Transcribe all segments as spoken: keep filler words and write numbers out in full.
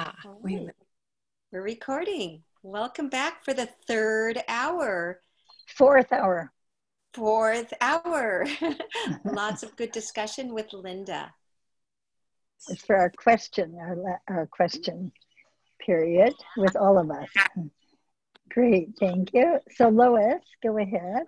Ah, All wait a right. minute. We're recording. Welcome back for the third hour, Fourth hour. fourth hour. Lots of good discussion with Linda. It's for our question, our, our question period with all of us. Great, thank you. So Lois, go ahead.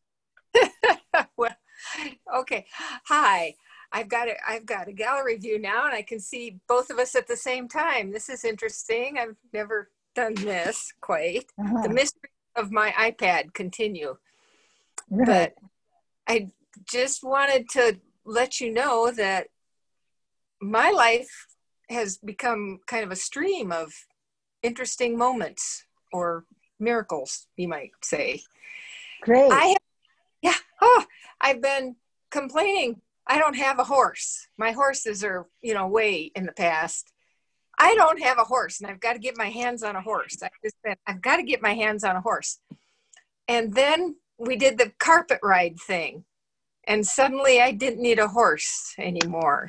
Well, okay. Hi. I've got a, I've got a gallery view now, and I can see both of us at the same time. This is interesting. I've never done this quite. Uh-huh. The mystery of my iPad continue. Right. But I just wanted to let you know that my life has become kind of a stream of interesting moments or miracles, you might say. Great. I have, yeah, oh, I've been complaining I don't have a horse. My horses are, you know, way in the past. I don't have a horse, and I've got to get my hands on a horse. I just said, I've got to get my hands on a horse. And then we did the carpet ride thing, and suddenly I didn't need a horse anymore.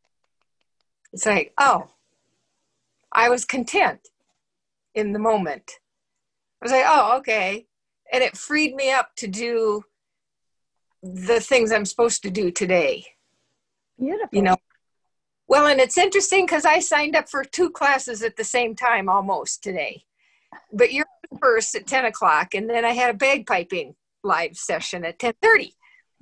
It's like, oh, I was content in the moment. I was like, oh, okay. And it freed me up to do the things I'm supposed to do today. Beautiful. You know, well, and it's interesting because I signed up for two classes at the same time almost today. But you're first at ten o'clock, and then I had a bagpiping live session at ten thirty.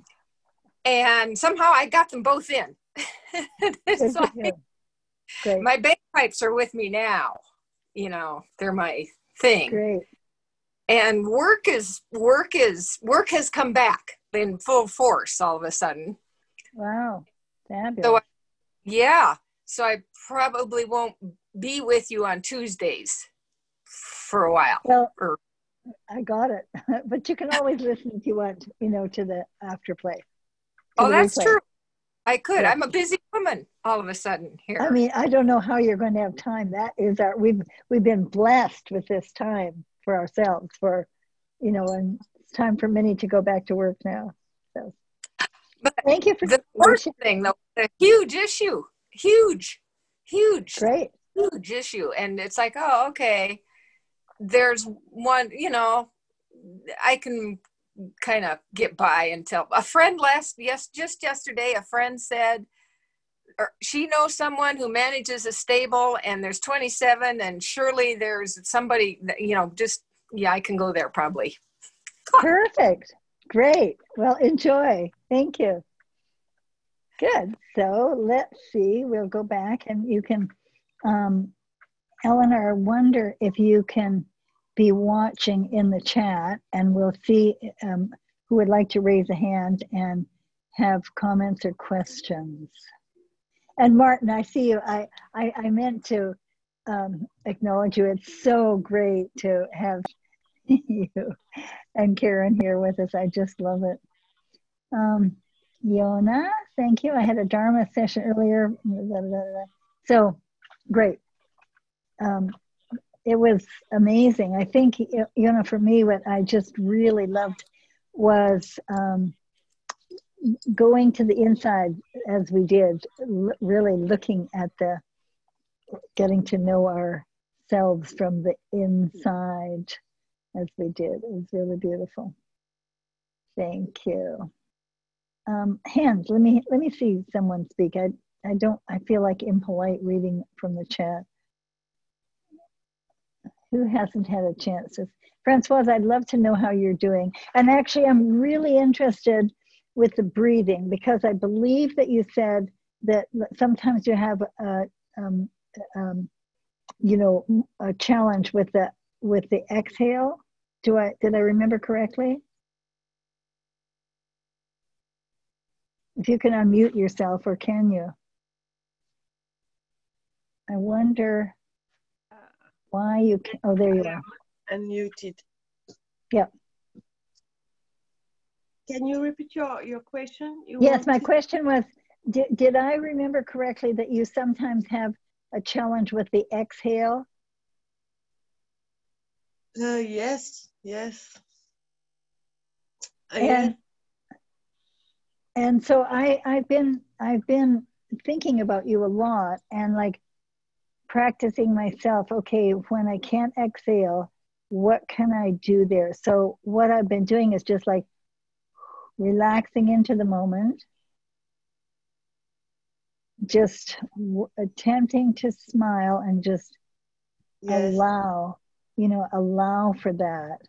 And somehow I got them both in. It's like, Great. my bagpipes are with me now. You know, they're my thing. Great. And work is work is work has come back in full force all of a sudden. Wow. Fabulous. So I, yeah. So I probably won't be with you on Tuesdays for a while. Well, or, I got it. But you can always listen if you want, you know, to the afterplay. oh, that's replay. true. I could. Yeah. I'm a busy woman all of a sudden here. I mean, I don't know how you're going to have time. That is our, we've, we've been blessed with this time for ourselves for, you know, and it's time for many to go back to work now. So but thank you for the first thing though, a huge issue, huge, huge, great, huge issue. And it's like, oh, okay, there's one, you know, I can kind of get by until a friend last, yes, just yesterday, a friend said, or she knows someone who manages a stable and there's twenty-seven and surely there's somebody that, you know, just, yeah, I can go there probably. Perfect. Great. Well, enjoy. Thank you. Good. So let's see, we'll go back and you can, um, Eleanor, I wonder if you can be watching in the chat and we'll see um, who would like to raise a hand and have comments or questions. And Martin, I see you. I, I, I meant to um, acknowledge you. It's so great to have you and Karen here with us. I just love it. Um, Yona, thank you. I had a Dharma session earlier. So great. Um, it was amazing. I think, you know, for me, what I just really loved was um, going to the inside as we did, really looking at the, getting to know ourselves from the inside as we did. It was really beautiful. Thank you. Um, hands, let me, let me see someone speak. I, I don't, I feel like impolite reading from the chat. Who hasn't had a chance? Francoise, I'd love to know how you're doing. And actually, I'm really interested with the breathing because I believe that you said that sometimes you have a, um, um, you know, a challenge with the with the exhale. Do I did I remember correctly? If you can unmute yourself, or can you? I wonder why you can. Oh, there you are. Unmuted. Yeah. Can you repeat your, your question? You yes, my to... question was, did, did I remember correctly that you sometimes have a challenge with the exhale? Uh, yes, yes. Uh, and, yes. And so I, I've been, I've been thinking about you a lot, and like, practicing myself, okay, when I can't exhale, what can I do there? So what I've been doing is just like relaxing into the moment, just w- attempting to smile and just Yes. allow, you know, allow for that.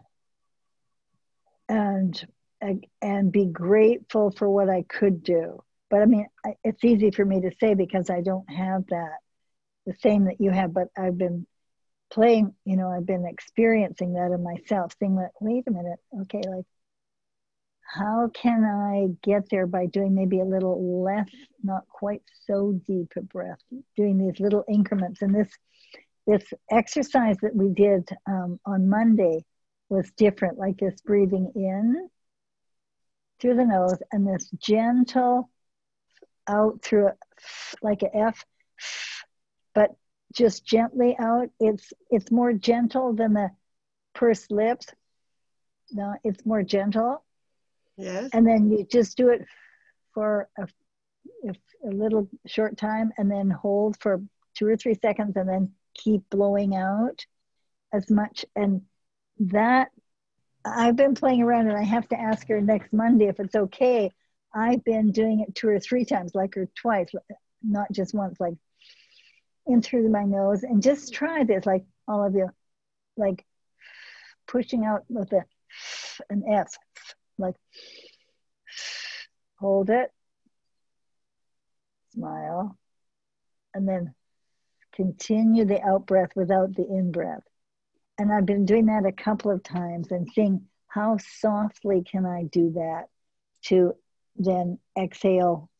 And and be grateful for what I could do. But I mean, it's easy for me to say because I don't have that, the same that you have, but I've been playing, you know, I've been experiencing that in myself, saying that, wait a minute, okay, like, how can I get there by doing maybe a little less, not quite so deep a breath, doing these little increments. And this, this exercise that we did um, on Monday was different, like this breathing in through the nose and this gentle out through a, like a F, but just gently out. It's it's more gentle than the pursed lips. No, it's more gentle. Yes. And then you just do it for a, a little short time and then hold for two or three seconds and then keep blowing out as much. And that, I've been playing around and I have to ask her next Monday if it's okay. I've been doing it two or three times, like or twice, not just once, like in through my nose. And just try this, like all of you, like pushing out with a, an F, like hold it, smile, and then continue the out breath without the in breath. And I've been doing that a couple of times and seeing how softly can I do that to then exhale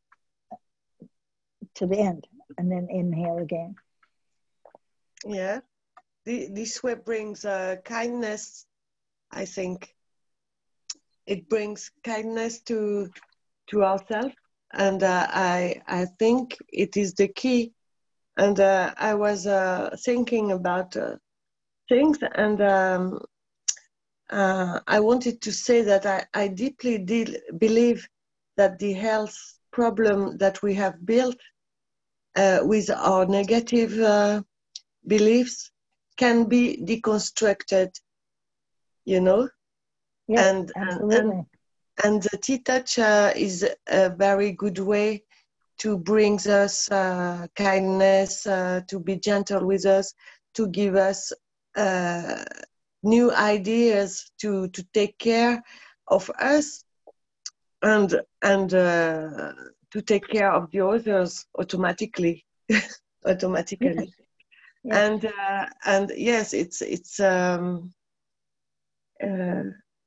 to the end and then inhale again. Yeah. The, this way brings uh, kindness, I think. It brings kindness to to ourselves. And uh, I, I think it is the key. And uh, I was uh, thinking about uh, things and um, uh, I wanted to say that I, I deeply deal, believe that the health problem that we have built uh, with our negative uh, beliefs can be deconstructed, you know? Yes, and, absolutely. and, and the T-Touch uh, is a very good way to bring us uh, kindness, uh, to be gentle with us, to give us uh, new ideas to, to take care of us and and uh, to take care of the others automatically, automatically. Yes. Yes. And uh, and yes, it's it's um, uh,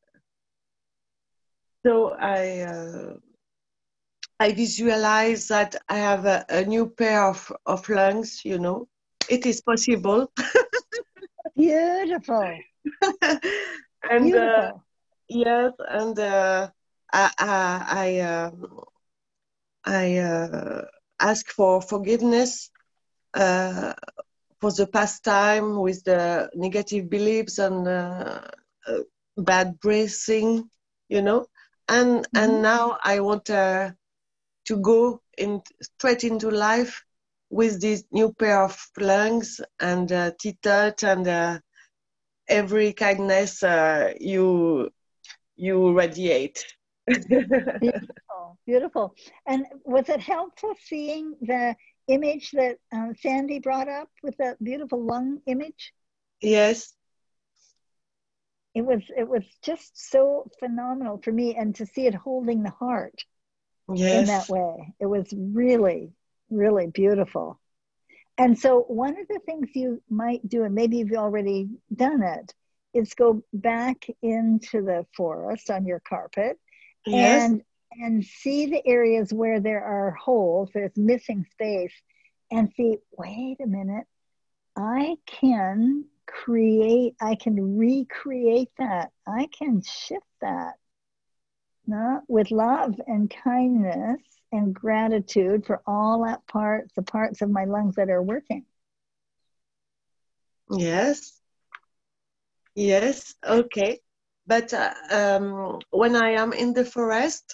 so I. Uh, I visualize that I have a, a new pair of, of lungs, you know. It is possible. Beautiful. and Beautiful. Uh, yes, and uh, I I I, uh, I uh, ask for forgiveness uh, for the past time with the negative beliefs and uh, uh, bad breathing, you know. And mm-hmm. and now I want uh, to go in straight into life with this new pair of lungs and uh, T-Touch and uh, every kindness uh, you you radiate. Beautiful, beautiful. And was it helpful seeing the image that um, Sandy brought up with that beautiful lung image? Yes. It was it was just so phenomenal for me, and to see it holding the heart. Yes. In that way. It was really, really beautiful. And so one of the things you might do, and maybe you've already done it, is go back into the forest on your carpet. Yes. and and see the areas where there are holes, there's missing space, and see, wait a minute, I can create, I can recreate that. I can shift that. No, with love and kindness and gratitude for all that parts, the parts of my lungs that are working. Yes. Yes. Okay. But uh, um, when I am in the forest,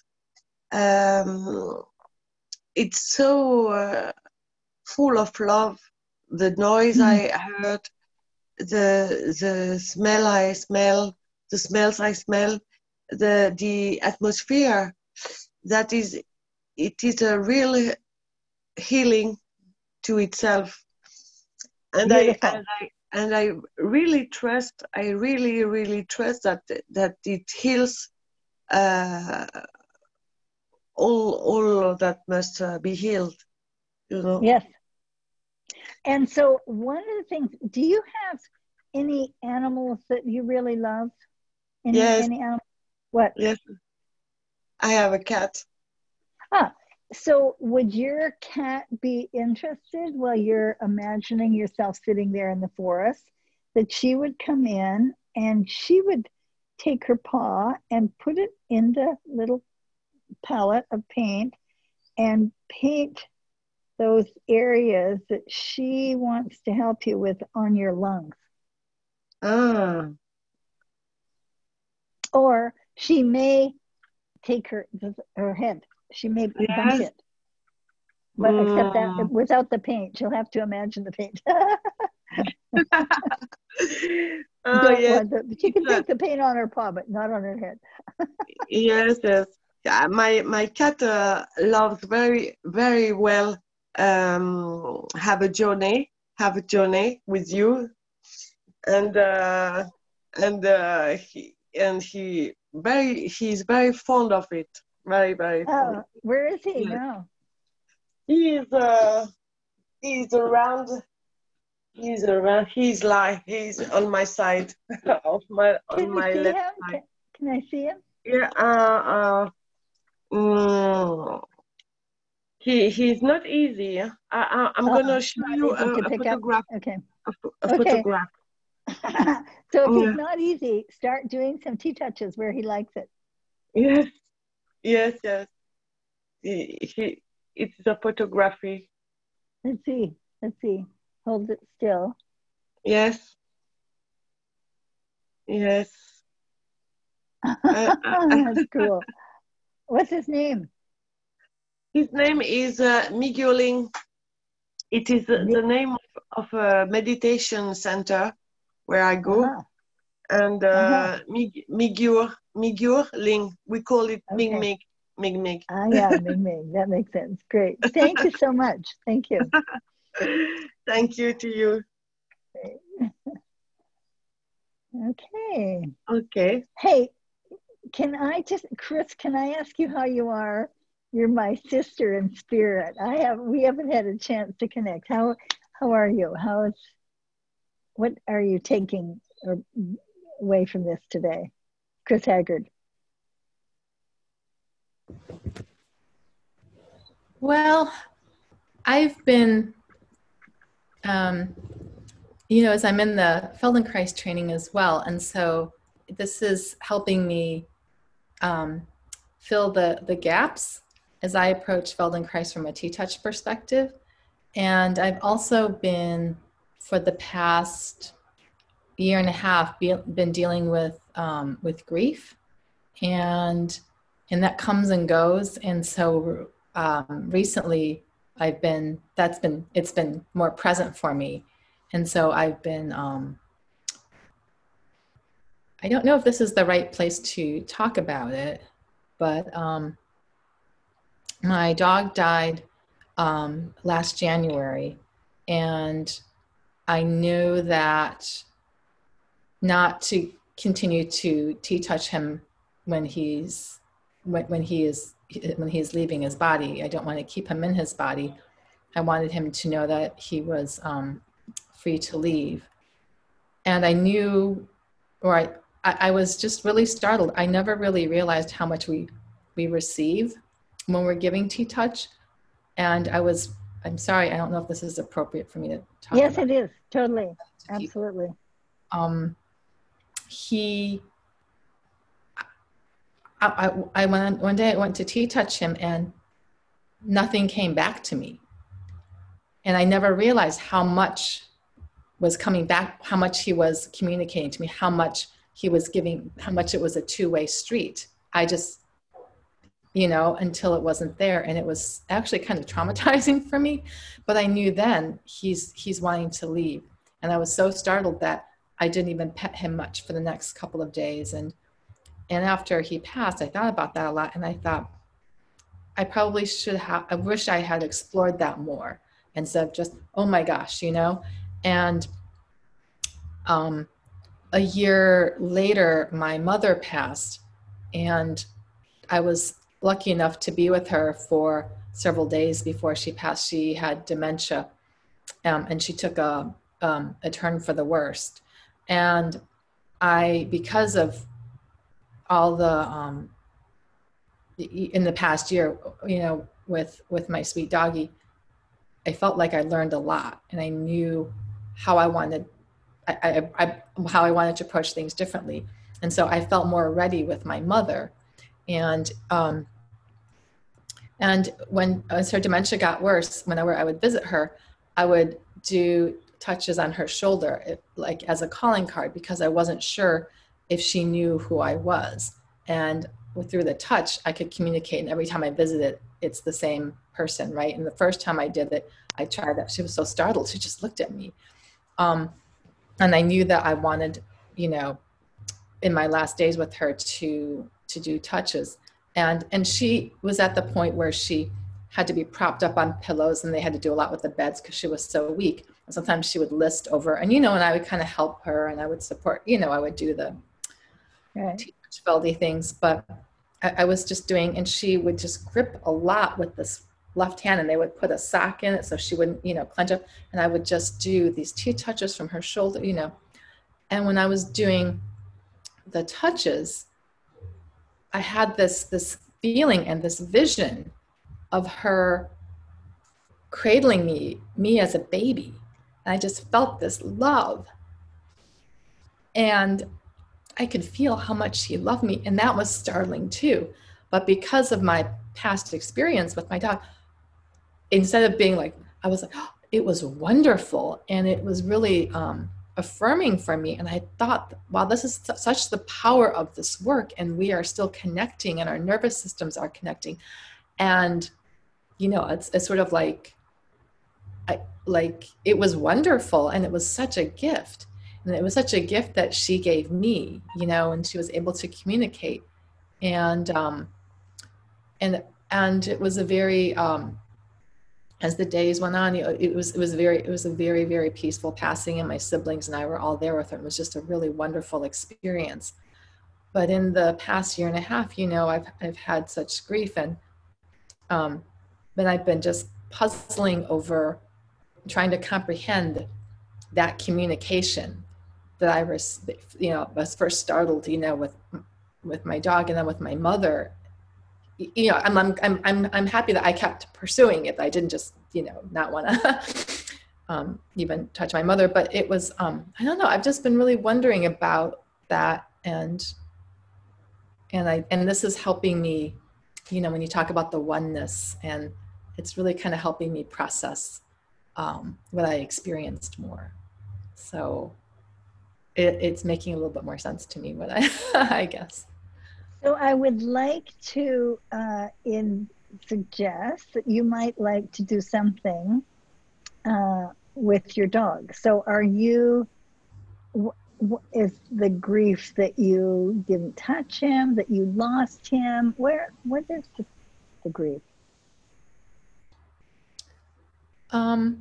um, it's so uh, full of love. the noise I heard, the the smell I smell, the smells I smell, the the atmosphere. That is, it is a real healing to itself. And I, and I and I really trust. I really really trust that that it heals uh, all all of that must uh, be healed. You know. Yes. And so one of the things, do you have any animals that you really love? Any, Yes. Any animal? What? Yes. I have a cat. Ah, so would your cat be interested while you're imagining yourself sitting there in the forest, that she would come in and she would take her paw and put it in the little palette of paint and paint those areas that she wants to help you with on your lungs? Ah. Or she may take her her head. She may Yes. bump it. But Mm. except that without the paint, she'll have to imagine the paint. Oh, Don't yes. want the, but she can take the paint on her paw, but not on her head. Yes, yes. Yeah, my my cat uh, loves very very well um, have a journey, have a journey with you, and uh, and uh, he and he very he's very fond of it, very very fond. Oh, where is he Yes. now? He's uh he's around. He's around. He's like he's on my side of my on Can we my see left him? side. Can, can I see him? Yeah. Uh. uh mm, he he's not easy. I, I I'm Oh, gonna show not you easy a, to a pick up. photograph. Okay. A, pho- a Okay. photograph. So if Yeah. he's not easy, start doing some T-touches where he likes it. Yes. Yes. Yes. He, he it's a photography. Let's see. Let's see. Hold it still. Yes. Yes. Uh, uh, That's cool. What's his name? his name is uh, Migueling. It is uh, the name of, of a meditation center where I go. Uh-huh. And uh, Uh-huh. Mig Migur Migur Ling. We call it Mig Okay. Mig Mig Mig. Ah, yeah, Ming Ming. That makes sense. Great. Thank you so much. Thank you. Thank you to you. Okay. Okay. Hey, can I just, Chris, can I ask you how you are? You're my sister in spirit. I have, we haven't had a chance to connect. How, how are you? How's, what are you taking or, away from this today? Chris Haggard. Well, I've been, um, you know, as I'm in the Feldenkrais training as well, and so this is helping me um, fill the, the gaps as I approach Feldenkrais from a T-touch perspective. And I've also been, for the past year and a half, be, been dealing with um, with grief, and and that comes and goes. And so um, recently, I've been that's been it's been more present for me, and so I've been. Um, I don't know if this is the right place to talk about it, but um, my dog died um, last January, and I knew that not to continue to T-touch him when he's when, when he is when he is leaving his body. I don't want to keep him in his body. I wanted him to know that he was um, free to leave. And I knew, or I, I was just really startled. I never really realized how much we we receive when we're giving T-touch. And I was, I'm sorry, I don't know if this is appropriate for me to talk Yes, about. it is. Totally. Absolutely. Um, he, I, I, I went, one day I went to T-touch him and nothing came back to me. And I never realized how much was coming back, how much he was communicating to me, how much he was giving, how much it was a two-way street. I just, you know, until it wasn't there. And it was actually kind of traumatizing for me, but I knew then he's, he's wanting to leave. And I was so startled that I didn't even pet him much for the next couple of days. And, and after he passed, I thought about that a lot. And I thought, I probably should have, I wish I had explored that more instead of just, oh my gosh, you know? And um, a year later, my mother passed, and I was lucky enough to be with her for several days before she passed. She had dementia, um, and she took a, um, a turn for the worst. And I, because of all the, um, in the past year, you know, with, with my sweet doggy, I felt like I learned a lot, and I knew how I wanted, I, I, I, how I wanted to approach things differently. And so I felt more ready with my mother. And, um, and when as her dementia got worse, whenever I would visit her, I would do touches on her shoulder, it, like as a calling card, because I wasn't sure if she knew who I was. And through the touch, I could communicate. And every time I visited, it's the same person, right? And the first time I did it, I tried that. She was so startled. She just looked at me. Um, and I knew that I wanted, you know, in my last days with her to, to do touches. And, and she was at the point where she had to be propped up on pillows, and they had to do a lot with the beds because she was so weak. And sometimes she would list over, and, you know, and I would kind of help her, and I would support, you know, I would do the right. touch things, but I, I was just doing, and she would just grip a lot with this left hand, and they would put a sock in it so she wouldn't, you know, clench up. And I would just do these two touches from her shoulder, you know. And when I was doing the touches, I had this, this feeling and this vision of her cradling me, me as a baby. And I just felt this love. And I could feel how much she loved me. And that was startling too. But because of my past experience with my dog, instead of being like, I was like, oh, it was wonderful. And it was really um, affirming for me. And I thought, wow, this is such the power of this work. And we are still connecting, and our nervous systems are connecting. And, you know, it's, it's sort of like, I, like it was wonderful. And it was such a gift. And it was such a gift that she gave me, you know, and she was able to communicate. And, um, and, and it was a very, um, as the days went on, it was, it was very, it was a very, very peaceful passing, and my siblings and I were all there with her. It was just a really wonderful experience. But in the past year and a half, you know, I've, I've had such grief, and, um, then I've been just puzzling over trying to comprehend that communication that I was, you know, was first startled, you know, with, with my dog, and then with my mother. You know, I'm, I'm, I'm, I'm happy that I kept pursuing it. I didn't just, you know, not want to um, even touch my mother, but it was, um, I don't know. I've just been really wondering about that. And, and I, and this is helping me, you know, when you talk about the oneness, and it's really kind of helping me process um, what I experienced more. So it, it's making a little bit more sense to me, what I, I guess. So I would like to uh, in suggest that you might like to do something uh, with your dog. So are you, w- w- is the grief that you didn't touch him, that you lost him? Where, what is the, the grief? Um,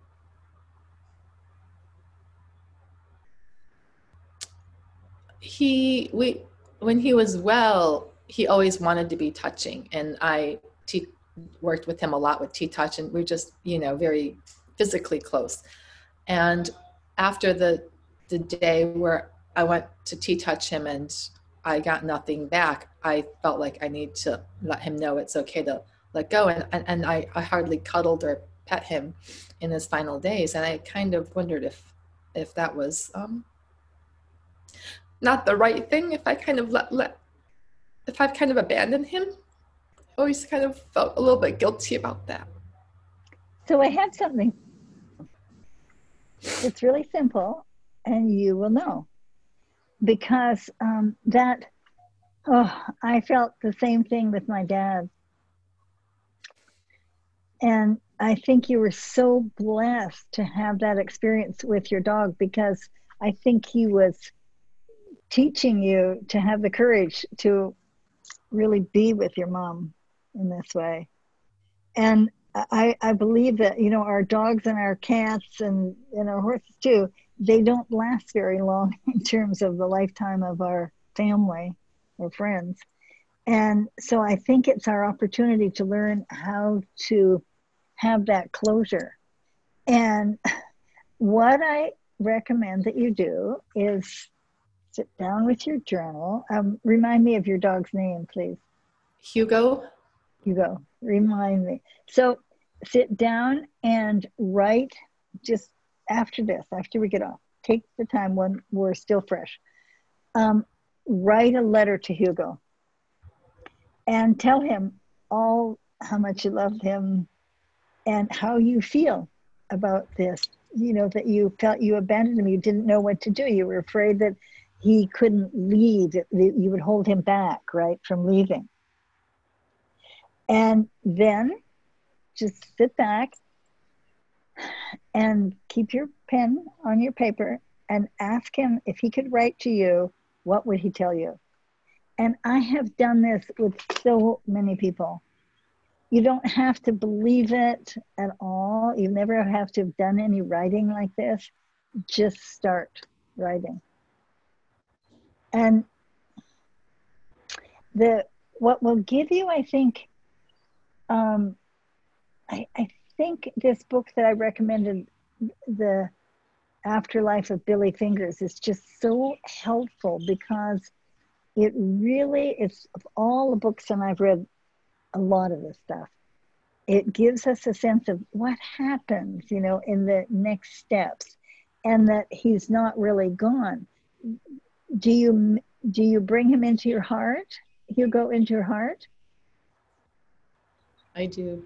he, we, when he was well, he always wanted to be touching, and I t- worked with him a lot with T-Touch, and we we're just, you know, very physically close. And after the the day where I went to T-Touch him and I got nothing back, I felt like I need to let him know it's okay to let go. And and, and I, I hardly cuddled or pet him in his final days. And I kind of wondered if if that was um, not the right thing, if I kind of let, let if I've kind of abandoned him. I always kind of felt a little bit guilty about that. So I have something. It's really simple, and you will know. Because um, that Oh, I felt the same thing with my dad. And I think you were so blessed to have that experience with your dog, because I think he was teaching you to have the courage to really be with your mom in this way. And I, I believe that, you know, our dogs and our cats and, and our horses too, they don't last very long in terms of the lifetime of our family or friends. And so I think it's our opportunity to learn how to have that closure. And what I recommend that you do is sit down with your journal. Um, remind me of your dog's name, please. Hugo. Hugo, remind me. So sit down and write just after this, after we get off. Take the time when we're still fresh. Um, write a letter to Hugo and tell him all how much you love him and how you feel about this. You know, that you felt you abandoned him. You didn't know what to do. You were afraid that he couldn't leave, that you would hold him back, right, from leaving. And then just sit back and keep your pen on your paper and ask him if he could write to you, what would he tell you? And I have done this with so many people. You don't have to believe it at all. You never have to have done any writing like this. Just start writing. And the what will give you, I think, um, I, I think this book that I recommended, The Afterlife of Billy Fingers, is just so helpful, because it really is, of all the books, and I've read a lot of this stuff, it gives us a sense of what happens, you know, in the next steps, and that he's not really gone. Do you, do you bring him into your heart? Hugo, into your heart? I do.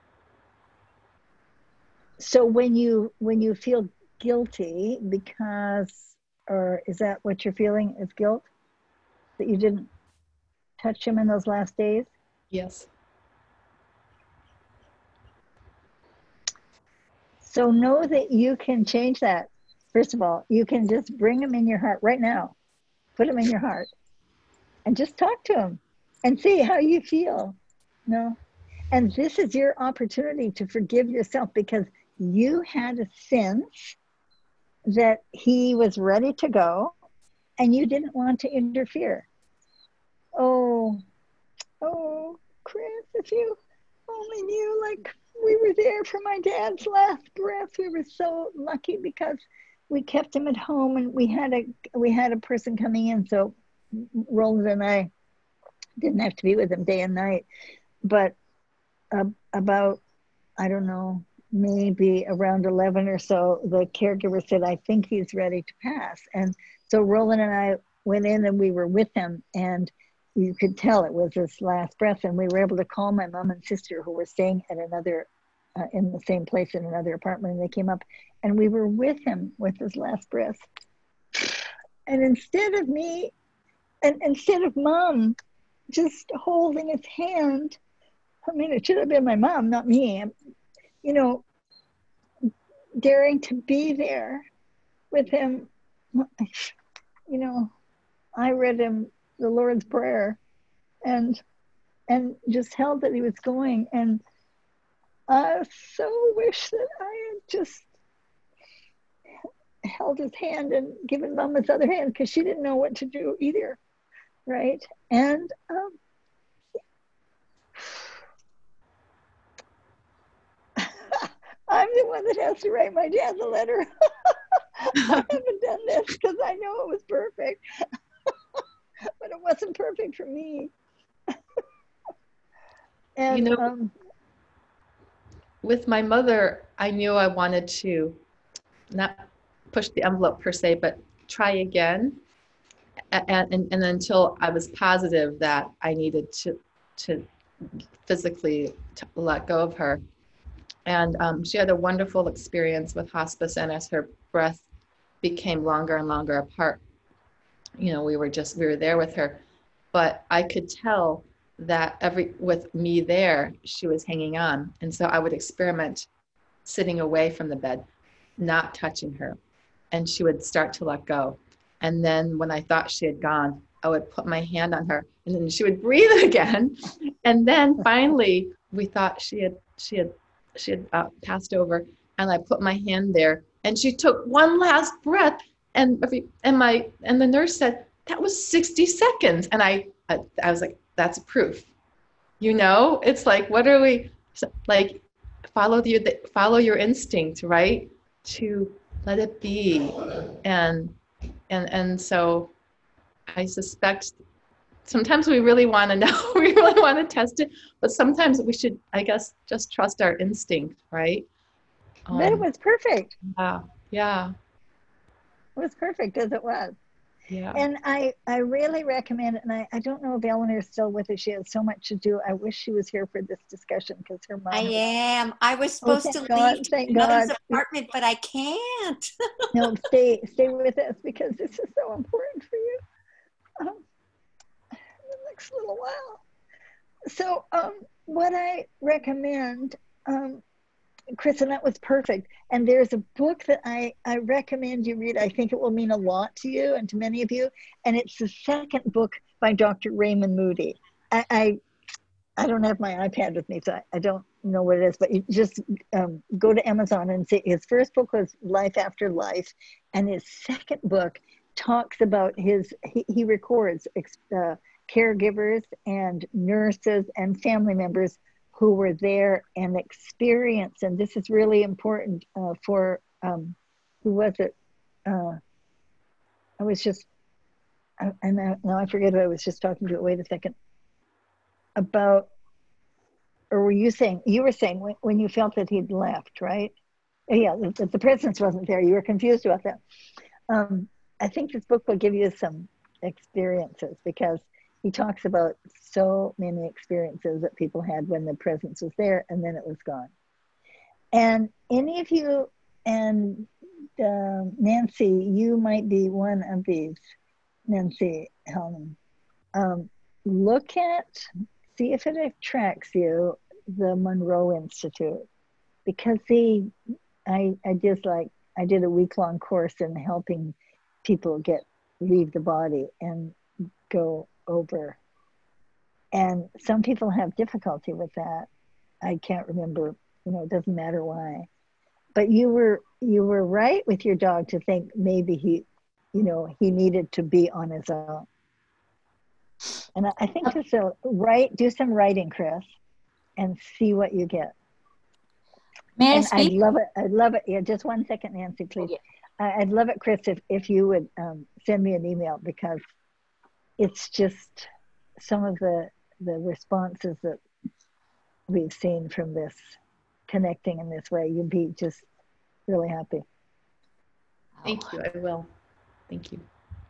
So when you when you feel guilty because, or is that what you're feeling, is guilt that you didn't touch him in those last days? Yes. So know that you can change that. First of all, you can just bring him in your heart right now. Put him in your heart and just talk to him and see how you feel. No. And this is your opportunity to forgive yourself, because you had a sense that he was ready to go and you didn't want to interfere. Oh, oh, Chris, if you only knew, like, we were there for my dad's last breath. We were so lucky because we kept him at home, and we had a we had a person coming in, so Roland and I didn't have to be with him day and night. But uh, about, I don't know, maybe around eleven or so, the caregiver said, I think he's ready to pass. And so Roland and I went in and we were with him, and you could tell it was his last breath. And we were able to call my mom and sister, who were staying at another, uh, in the same place in another apartment. And they came up, and we were with him with his last breath. And instead of me, and instead of mom just holding his hand, I mean, it should have been my mom, not me, you know, daring to be there with him. You know, I read him the Lord's Prayer and and just held that he was going. And I so wish that I had just held his hand and given mom his other hand, because she didn't know what to do either, right? And um, I'm the one that has to write my dad the letter. I haven't done this because I know it was perfect, but it wasn't perfect for me. And You know, um, with my mother, I knew I wanted to not push the envelope per se, but try again. And, and, and until I was positive that I needed to, to physically t- let go of her. And um, she had a wonderful experience with hospice. And as her breath became longer and longer apart, you know, we were just, we were there with her. but I could tell that every with me there, she was hanging on. And so I would experiment sitting away from the bed, not touching her. And she would start to let go. And then when I thought she had gone, I would put my hand on her and then she would breathe again. And then finally we thought she had, she had, she had uh, passed over, and I put my hand there and she took one last breath. And, and my, and the nurse said, that was sixty seconds. And I, I, I was like, that's proof. You know, it's like, what are we like, follow the, follow your instinct, right? To let it be. And, and, and so I suspect sometimes we really want to know, we really want to test it, but sometimes we should, I guess, just trust our instinct, right? Um, but it was perfect. Yeah, yeah. It was perfect as it was. Yeah. And I, I really recommend it. And I, I don't know if Eleanor is still with us. She has so much to do. I wish she was here for this discussion because her mom. I is, am. I was oh, supposed to God, leave to thank another's God. apartment, but I can't. No, stay, stay with us because this is so important for you. Um, the next little while. So um, what I recommend, um, Chris, and that was perfect. And there's a book that I, I recommend you read. I think it will mean a lot to you and to many of you. And it's the second book by Doctor Raymond Moody. I, I, I don't have my iPad with me, so I, I don't know what it is, but you just um, go to Amazon and see. His first book was Life After Life. And his second book talks about his, he, he records uh, caregivers and nurses and family members who were there and experienced, and this is really important uh, for, um, who was it? Uh, I was just, I, and now, now I forget who I was just talking to. Wait a second. About, or were you saying, you were saying when, when you felt that he'd left, right? Yeah, the, the presence wasn't there. You were confused about that. Um, I think this book will give you some experiences because he talks about so many experiences that people had when the presence was there and then it was gone. And any of you, and uh, Nancy, you might be one of these, Nancy Hellman. Um, look at, see if it attracts you, the Monroe Institute. Because see, I, I just like, I did a week-long course in helping people get, leave the body and go over. And some people have difficulty with that. I can't remember, you know, it doesn't matter why. But you were you were right with your dog to think maybe he, you know, he needed to be on his own. And I, I think just a write, do some writing, Chris, and see what you get. May I and speak? I'd love it. I'd love it. Yeah, just one second, Nancy, please. Okay. I, I'd love it, Chris, if, if you would um, send me an email because it's just some of the the responses that we've seen from this connecting in this way. You'd be just really happy. Thank you. I will. Thank you.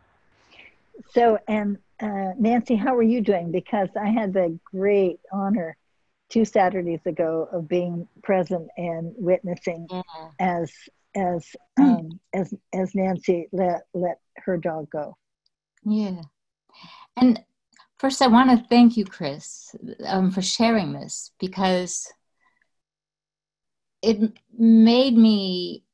So, and uh, Nancy, how are you doing? Because I had the great honor two Saturdays ago of being present and witnessing Yeah. as as um, as as Nancy let let her dog go. Yeah. And first, I want to thank you, Chris, um, for sharing this because it made me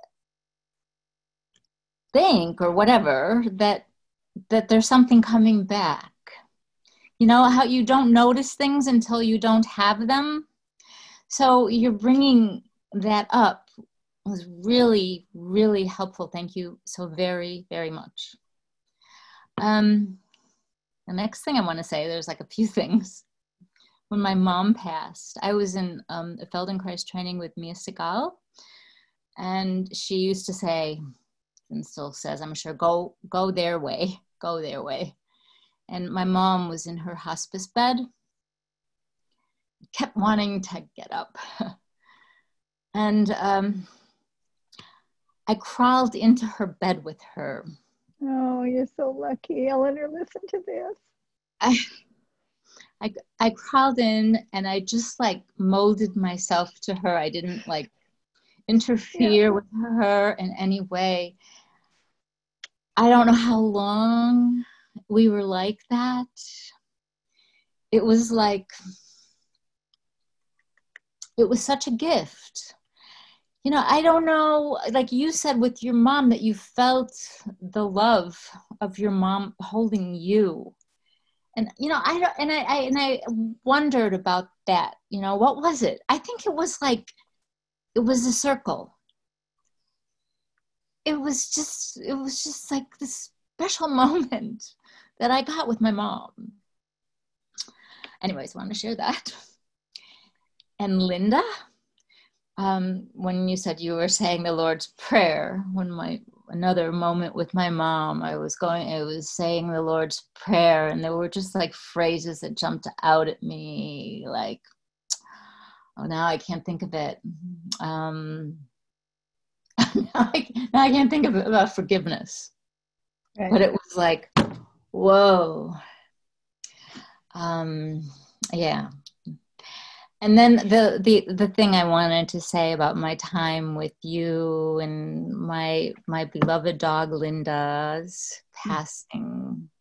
think, or whatever, that that there's something coming back. You know how you don't notice things until you don't have them? So you're bringing that up. It was really, really helpful. Thank you so very, very much. Um, the next thing I want to say, there's like a few things. When my mom passed, I was in um, a Feldenkrais training with Mia Segal, and she used to say, and still says, I'm sure, go, go their way, go their way. And my mom was in her hospice bed, kept wanting to get up. And um, I crawled into her bed with her. Oh, you're so lucky. Eleanor, listen to this. I, I, I crawled in and I just like molded myself to her. I didn't like interfere Yeah. with her in any way. I don't know how long we were like that, it was like, it was such a gift. You know, I don't know, like you said with your mom, that you felt the love of your mom holding you. And, you know, I don't, and I, I, and I wondered about that, you know, what was it? I think it was like, it was a circle. It was just, it was just like this special moment that I got with my mom. Anyways, I want to share that. And Linda, um, when you said you were saying the Lord's Prayer, when my, another moment with my mom, I was going, I was saying the Lord's Prayer, and there were just like phrases that jumped out at me, like, oh, now I can't think of it. Um, now, I, now I can't think of it about forgiveness. Right. But it was like, whoa. Um, yeah. And then the, the, the thing I wanted to say about my time with you and my, my beloved dog Linda's passing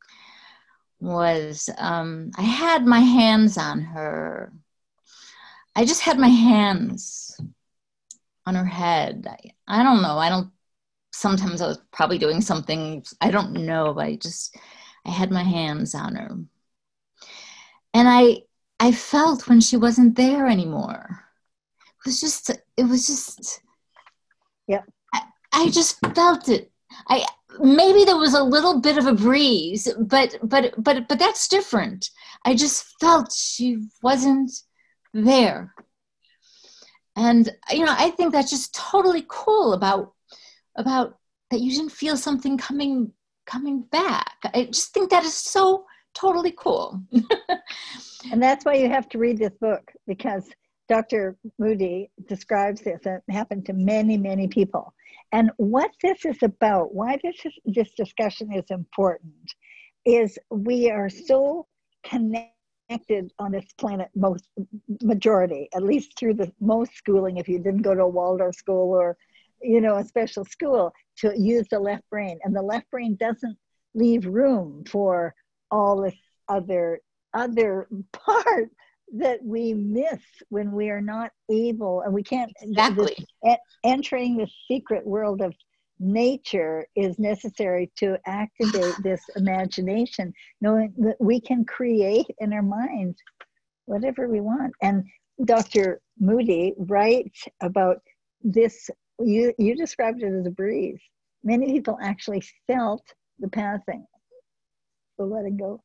was, um, I had my hands on her. I just had my hands on her head. I, I don't know. I don't, sometimes I was probably doing something, I don't know, but I just, I had my hands on her. And I, I felt when she wasn't there anymore. It was just, it was just, yeah. I, I just felt it. I, maybe there was a little bit of a breeze, but, but, but, but that's different. I just felt she wasn't there. And, you know, I think that's just totally cool about, about that you didn't feel something coming, coming back. I just think that is so totally cool. And that's why you have to read this book, because Doctor Moody describes this, and it happened to many, many people. And what this is about, why this is, this discussion is important, is we are so connected on this planet, most majority, at least through the most schooling, if you didn't go to a Waldorf school or, you know, a special school, to use the left brain. And the left brain doesn't leave room for all this other other part that we miss when we are not able, and we can't, exactly. This, entering the secret world of nature is necessary to activate this imagination, knowing that we can create in our minds whatever we want. And Doctor Moody writes about this, you, you described it as a breeze. Many people actually felt the passing, the letting go.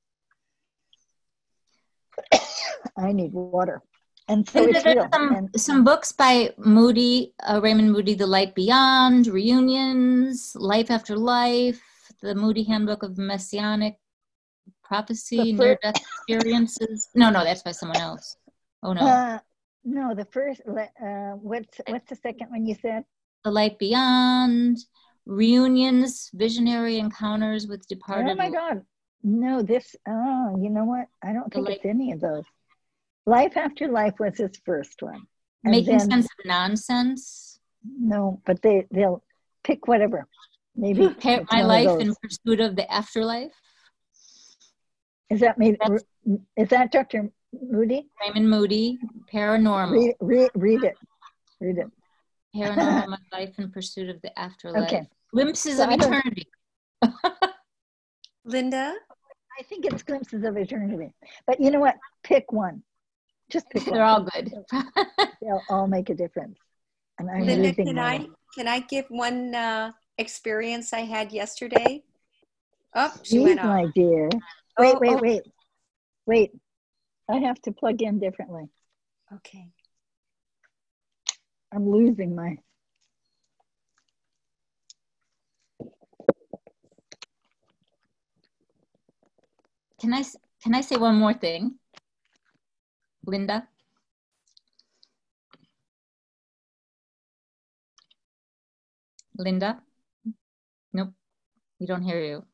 I need water. And so and it's there's real. Some, and, some books by Moody, uh, Raymond Moody, The Light Beyond, Reunions, Life After Life, the Moody Handbook of Messianic Prophecy, Near-Death Experiences. No, no, that's by someone else. Oh, no. Uh, no, the first, uh, what's, what's the second one you said? The Light Beyond, Reunions, Visionary Encounters with Departed. Oh, my God. No, this, oh, you know what? I don't think Light, it's any of those. Life After Life was his first one. And Making then, Sense of Nonsense. No, but they, they'll pick whatever. Maybe My Life in Pursuit of the Afterlife. Is that maybe, That's, is that Doctor Moody? Raymond Moody, Paranormal. Read, read, read it. Read it. Paranormal, My Life in Pursuit of the Afterlife. Okay. Glimpses so of Eternity. Linda? I think it's Glimpses of Eternity. But you know what? Pick one. Just pick one. They're all good. They'll all make a difference. And I'm Linda, losing can money. I can I give one uh, experience I had yesterday? Oh, she Please, went off. my dear. Wait, oh, wait, oh. wait. Wait. I have to plug in differently. Okay. I'm losing my... Can I, can I say one more thing? Linda? Linda? Nope, we don't hear you.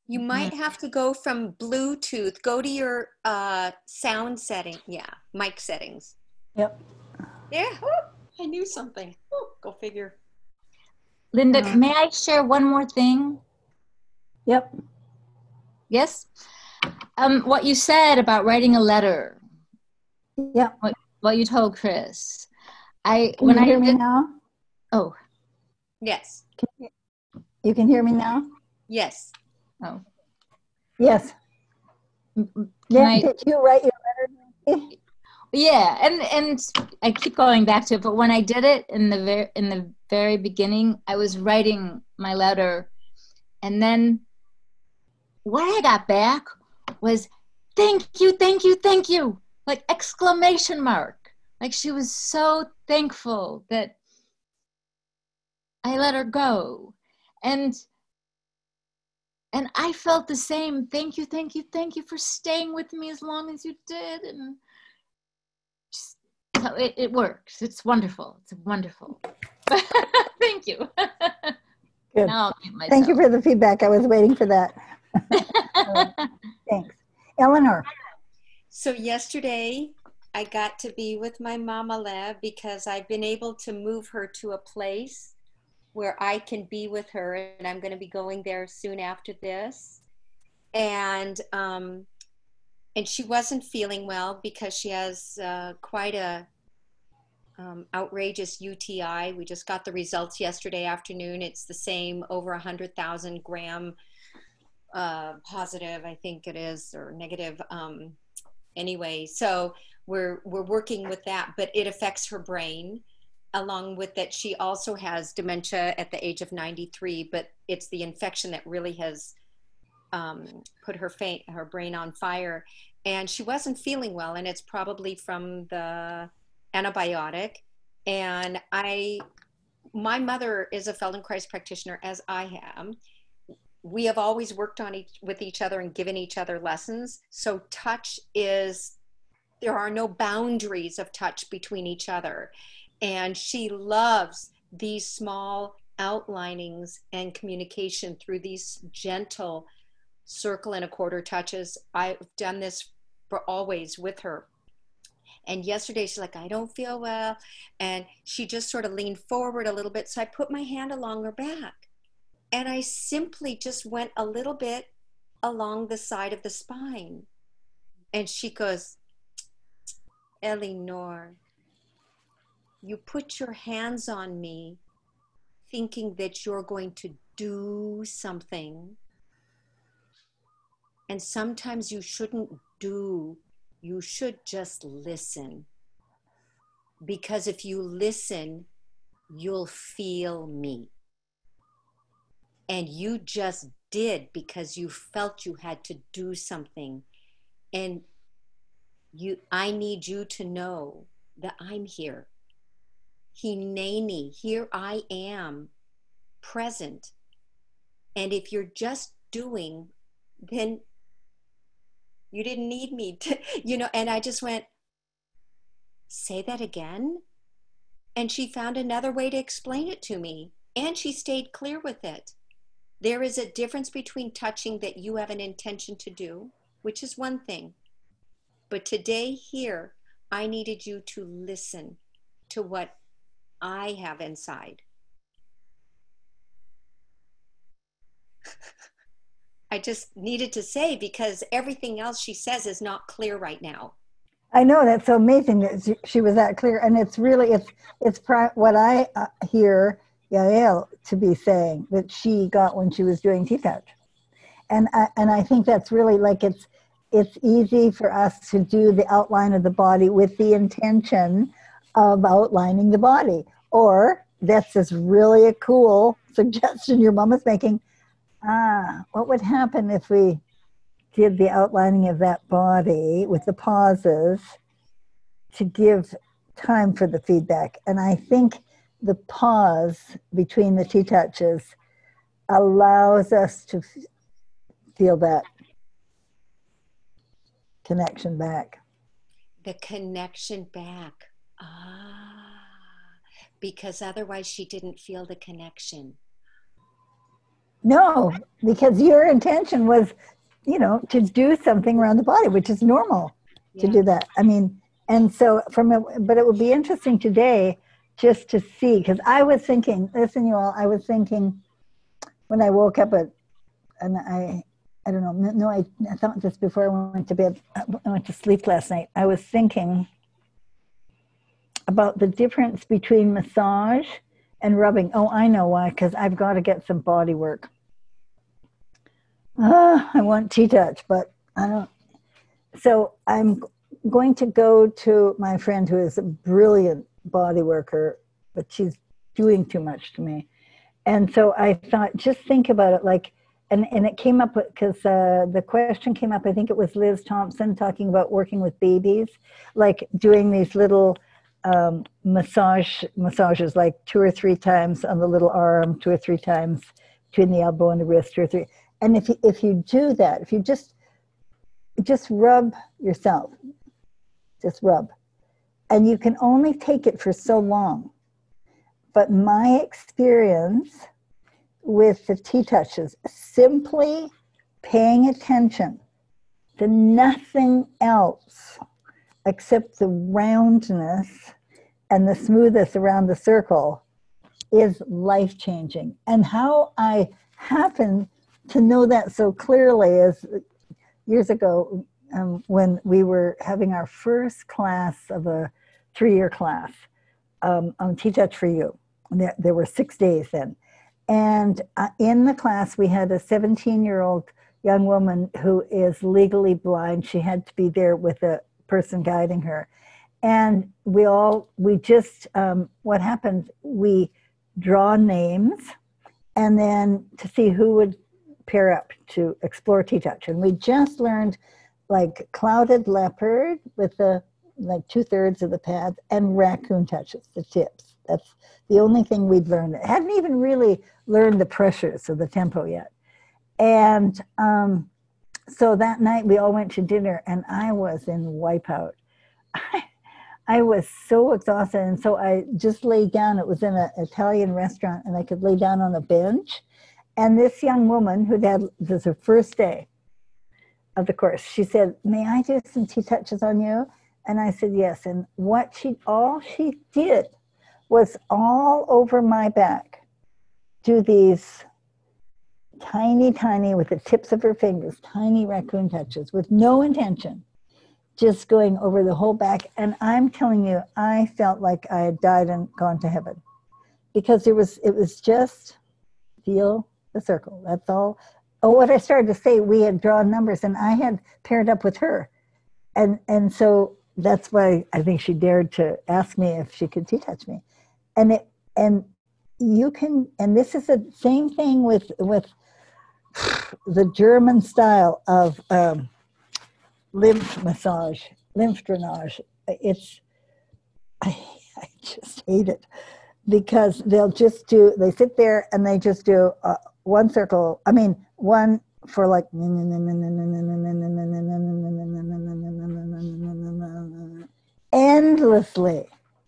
You might have to go from Bluetooth, go to your uh, sound setting. Yeah, mic settings. Yep. Yeah, oh, I knew something. Oh, go figure. Linda, Uh, may I share one more thing? Yep. Yes? Um, what you said about writing a letter, Yep. what, what you told Chris. I Can when you I hear me did, now? oh, Yes, You can hear me now? yes. oh. Yes. M- m- Yeah. Can I, Did you write your letter? yeah, and and I keep going back to it, but when I did it in the very in the very beginning, I was writing my letter, and then what I got back was thank you, thank you, thank you, like exclamation mark. Like she was so thankful that I let her go. And and I felt the same. Thank you, thank you, thank you for staying with me as long as you did. And just, so it, it works. It's wonderful. It's wonderful. Thank you. Good. Now I'll mute myself. Thank you for the feedback. I was waiting for that. Uh, thanks. Eleanor. So yesterday I got to be with my Mama Lab because I've been able to move her to a place where I can be with her, and I'm going to be going there soon after this. And um, and she wasn't feeling well because she has uh, quite a um, outrageous U T I. We just got the results yesterday afternoon. It's the same, over a hundred thousand gram uh, positive, I think it is, or negative. Um, anyway, so we're we're working with that, but it affects her brain. Along with that, she also has dementia at the age of ninety-three, but it's the infection that really has um, put her fa- her brain on fire. And she wasn't feeling well, and it's probably from the antibiotic. And I, my mother is a Feldenkrais practitioner, as I am. We have always worked on each with each other and given each other lessons. So touch is, there are no boundaries of touch between each other. And she loves these small outlinings and communication through these gentle circle and a quarter touches. I've done this for always with her. And yesterday she's like, I don't feel well. And she just sort of leaned forward a little bit. So I put my hand along her back. And I simply just went a little bit along the side of the spine. And she goes, Eleanor, you put your hands on me thinking that you're going to do something. And sometimes you shouldn't do, you should just listen. Because if you listen, you'll feel me. And you just did because you felt you had to do something. And you, I need you to know that I'm here. Hineni, here I am, present. And if you're just doing, then you didn't need me to, you know, and I just went, say that again? And she found another way to explain it to me. And she stayed clear with it. There is a difference between touching that you have an intention to do, which is one thing. But today here, I needed you to listen to what I have inside. I just needed to say, because everything else she says is not clear right now. I know, that's so amazing that she, she was that clear, and it's really it's it's pri- what I uh, hear Yael to be saying that she got when she was doing T-Touch, and I, and I think that's really like it's it's easy for us to do the outline of the body with the intention of outlining the body, or that's just really a cool suggestion your mom is making. Ah, what would happen if we did the outlining of that body with the pauses to give time for the feedback? And I think the pause between the T-touches allows us to f- feel that connection back. The connection back. Ah, because otherwise she didn't feel the connection. No, because your intention was, you know, to do something around the body, which is normal to Yeah. do that. I mean, and so from a, but it would be interesting today just to see, because I was thinking, listen, you all, I was thinking when I woke up at, and I, I don't know, no, I, I thought this before I went to bed, I went to sleep last night. I was thinking about the difference between massage and rubbing. Oh, I know why, because I've got to get some body work. Ah, I want T-touch, but I don't. So I'm going to go to my friend who is a brilliant body worker, but she's doing too much to me. And so I thought, just think about it like, and, and it came up because uh, the question came up, I think it was Liz Thompson talking about working with babies, like doing these little um, massage massages, like two or three times on the little arm, two or three times between the elbow and the wrist, two or three. And if you, if you do that, if you just, just rub yourself, just rub. And you can only take it for so long. But my experience with the T-touches, simply paying attention to nothing else except the roundness and the smoothness around the circle is life-changing. And how I happen to know that so clearly is years ago um, when we were having our first class of a three-year class um, on T-touch for You. There, there were six days then. And uh, in the class, we had a seventeen-year-old young woman who is legally blind. She had to be there with a person guiding her. And we all, we just, um, what happened, we draw names and then to see who would pair up to explore T-touch. And we just learned like clouded leopard with the like two thirds of the pads and raccoon touches, the tips. That's the only thing we'd learned. I hadn't even really learned the pressures of the tempo yet. And um, so that night we all went to dinner and I was in wipeout. I, I was so exhausted. And so I just laid down. It was in an Italian restaurant and I could lay down on a bench. And this young woman who had, this was her first day of the course, she said, may I do some T-touches on you? And I said, yes. And what she, all she did was all over my back, do these tiny, tiny, with the tips of her fingers, tiny raccoon touches with no intention, just going over the whole back. And I'm telling you, I felt like I had died and gone to heaven because it was, it was just feel the circle. That's all. Oh, what I started to say, we had drawn numbers and I had paired up with her. And, and so that's why I think she dared to ask me if she could T-touch me. And it, and you can, and this is the same thing with, with the German style of um, lymph massage, lymph drainage. It's, I, I just hate it because they'll just do, they sit there and they just do uh, one circle, I mean, one for like endlessly.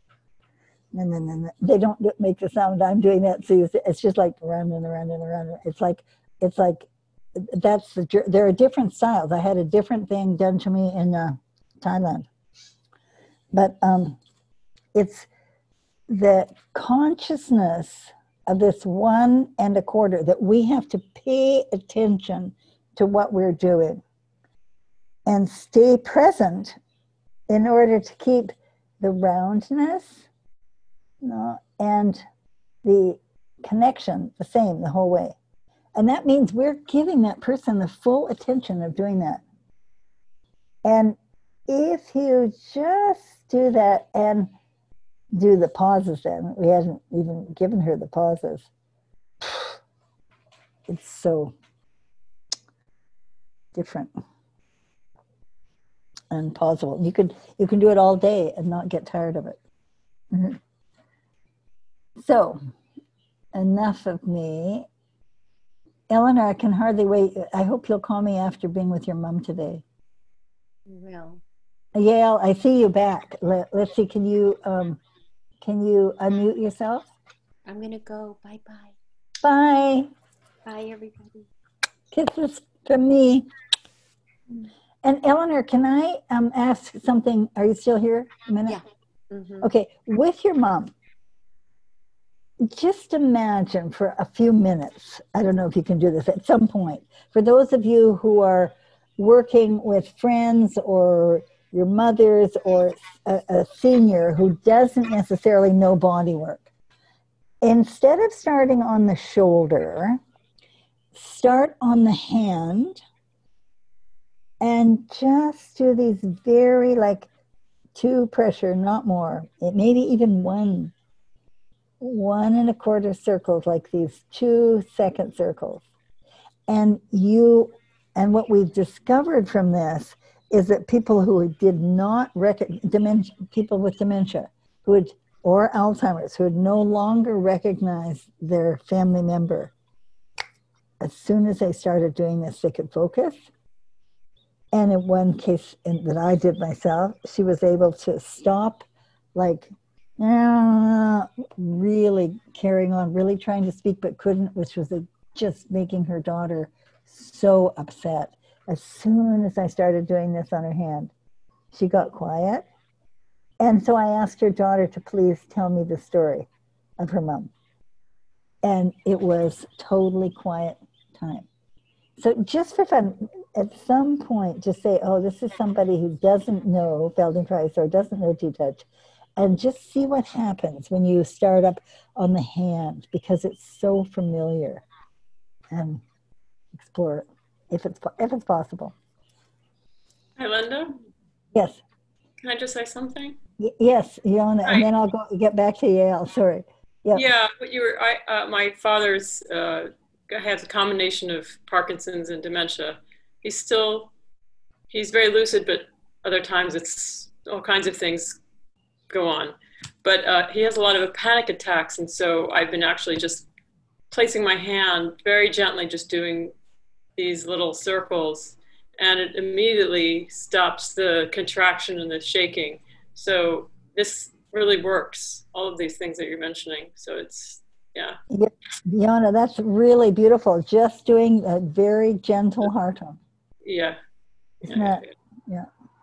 They don't make the sound I'm doing that, so it's just like around and around and around. It's like, it's like, that's the, there are different styles. I had a different thing done to me in uh, Thailand. But um, it's the consciousness of this one and a quarter that we have to pay attention to what we're doing and stay present in order to keep the roundness, you know, and the connection the same the whole way. And that means we're giving that person the full attention of doing that. And if you just do that and do the pauses then, we hadn't even given her the pauses. It's so different and pausable. You could, you can do it all day and not get tired of it. Mm-hmm. So, enough of me. Eleanor, I can hardly wait. I hope you'll call me after being with your mom today. Well, Yael, I see you back. Let, let's see, can you, um, can you unmute yourself? I'm going to go. Bye-bye. Bye. Bye, everybody. Kisses from me. And Eleanor, can I um, ask something? Are you still here a minute? Yeah. Mm-hmm. Okay, with your mom, just imagine for a few minutes, I don't know if you can do this at some point, for those of you who are working with friends or your mothers or a, a senior who doesn't necessarily know body work, instead of starting on the shoulder, start on the hand and just do these very like two pressure, not more, it maybe even one, one and a quarter circles, like these two second circles. And you, and what we've discovered from this is that people who did not recognize, dementia, people with dementia, who had, or Alzheimer's, who had no longer recognized their family member, as soon as they started doing this, they could focus. And in one case in, that I did myself, she was able to stop, like, uh, really carrying on, really trying to speak, but couldn't, which was a, just making her daughter so upset. As soon as I started doing this on her hand, she got quiet. And so I asked her daughter to please tell me the story of her mom. And it was totally quiet time. So just for fun, at some point, just say, oh, this is somebody who doesn't know Feldenkrais or doesn't know T-Touch, and just see what happens when you start up on the hand, because it's so familiar, and explore it if it's, if it's possible. Hi, Linda. Yes. Can I just say something? Y yes, Yona, Hi. and then I'll go get back to Yale, sorry. Yep. Yeah, but you were, I, uh, my father's uh, has a combination of Parkinson's and dementia. He's still, he's very lucid, but other times it's all kinds of things go on. But uh, he has a lot of panic attacks, and so I've been actually just placing my hand very gently, just doing these little circles, and it immediately stops the contraction and the shaking. So this really works, all of these things that you're mentioning. So it's, yeah. Yeah, Yona, that's really beautiful. Just doing a very gentle heart tone. Yeah. Isn't yeah, that, yeah.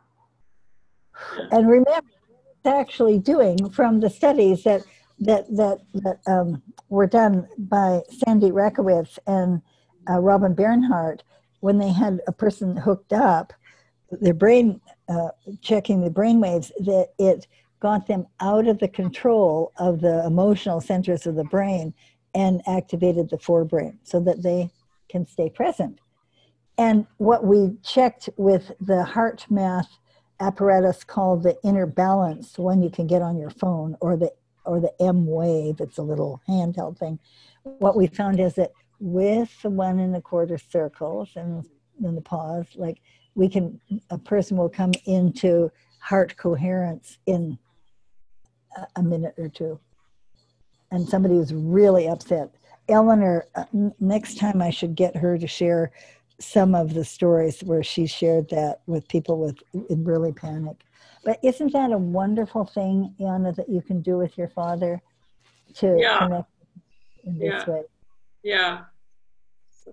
yeah. And remember, it's actually doing from the studies that that that, that um, were done by Sandy Rakowitz and uh, Robin Bernhardt, when they had a person hooked up, their brain, uh, checking the brain waves, that it got them out of the control of the emotional centers of the brain and activated the forebrain so that they can stay present. And what we checked with the heart math apparatus called the Inner Balance, one you can get on your phone, or the or the M Wave, it's a little handheld thing. What we found is that with the one and a quarter circles and then the pause, like we can, a person will come into heart coherence in a, a minute or two. And somebody who's really upset. Eleanor, uh, next time I should get her to share some of the stories where she shared that with people with in really panic. But isn't that a wonderful thing, Anna, that you can do with your father to Yeah. connect in this Yeah. way? Yeah. So.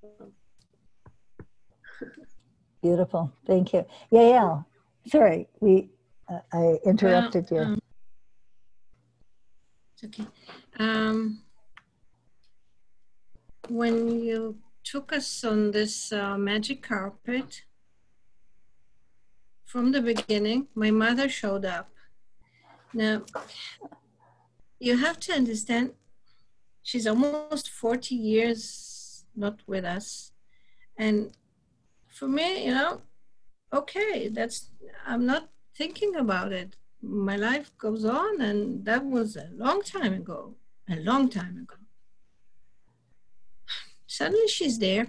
Beautiful. Thank you. Yael, sorry, we uh, I interrupted well, you. Um, it's okay. Um, when you took us on this uh, magic carpet, from the beginning, my mother showed up. Now, you have to understand, she's almost forty years not with us. And for me, you know, okay, that's, I'm not thinking about it. My life goes on, and that was a long time ago, a long time ago. Suddenly she's there,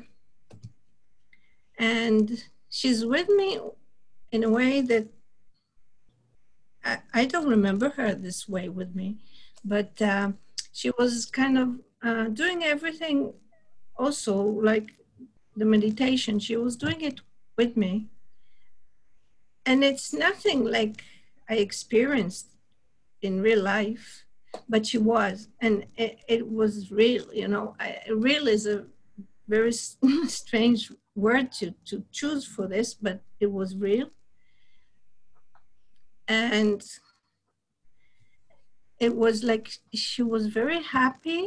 and she's with me in a way that I, I don't remember her this way with me, but uh, she was kind of uh, doing everything also, like the meditation, she was doing it with me. And it's nothing like I experienced in real life, but she was, and it, it was real, you know, I, real is a very strange word to, to choose for this, but it was real. And it was like she was very happy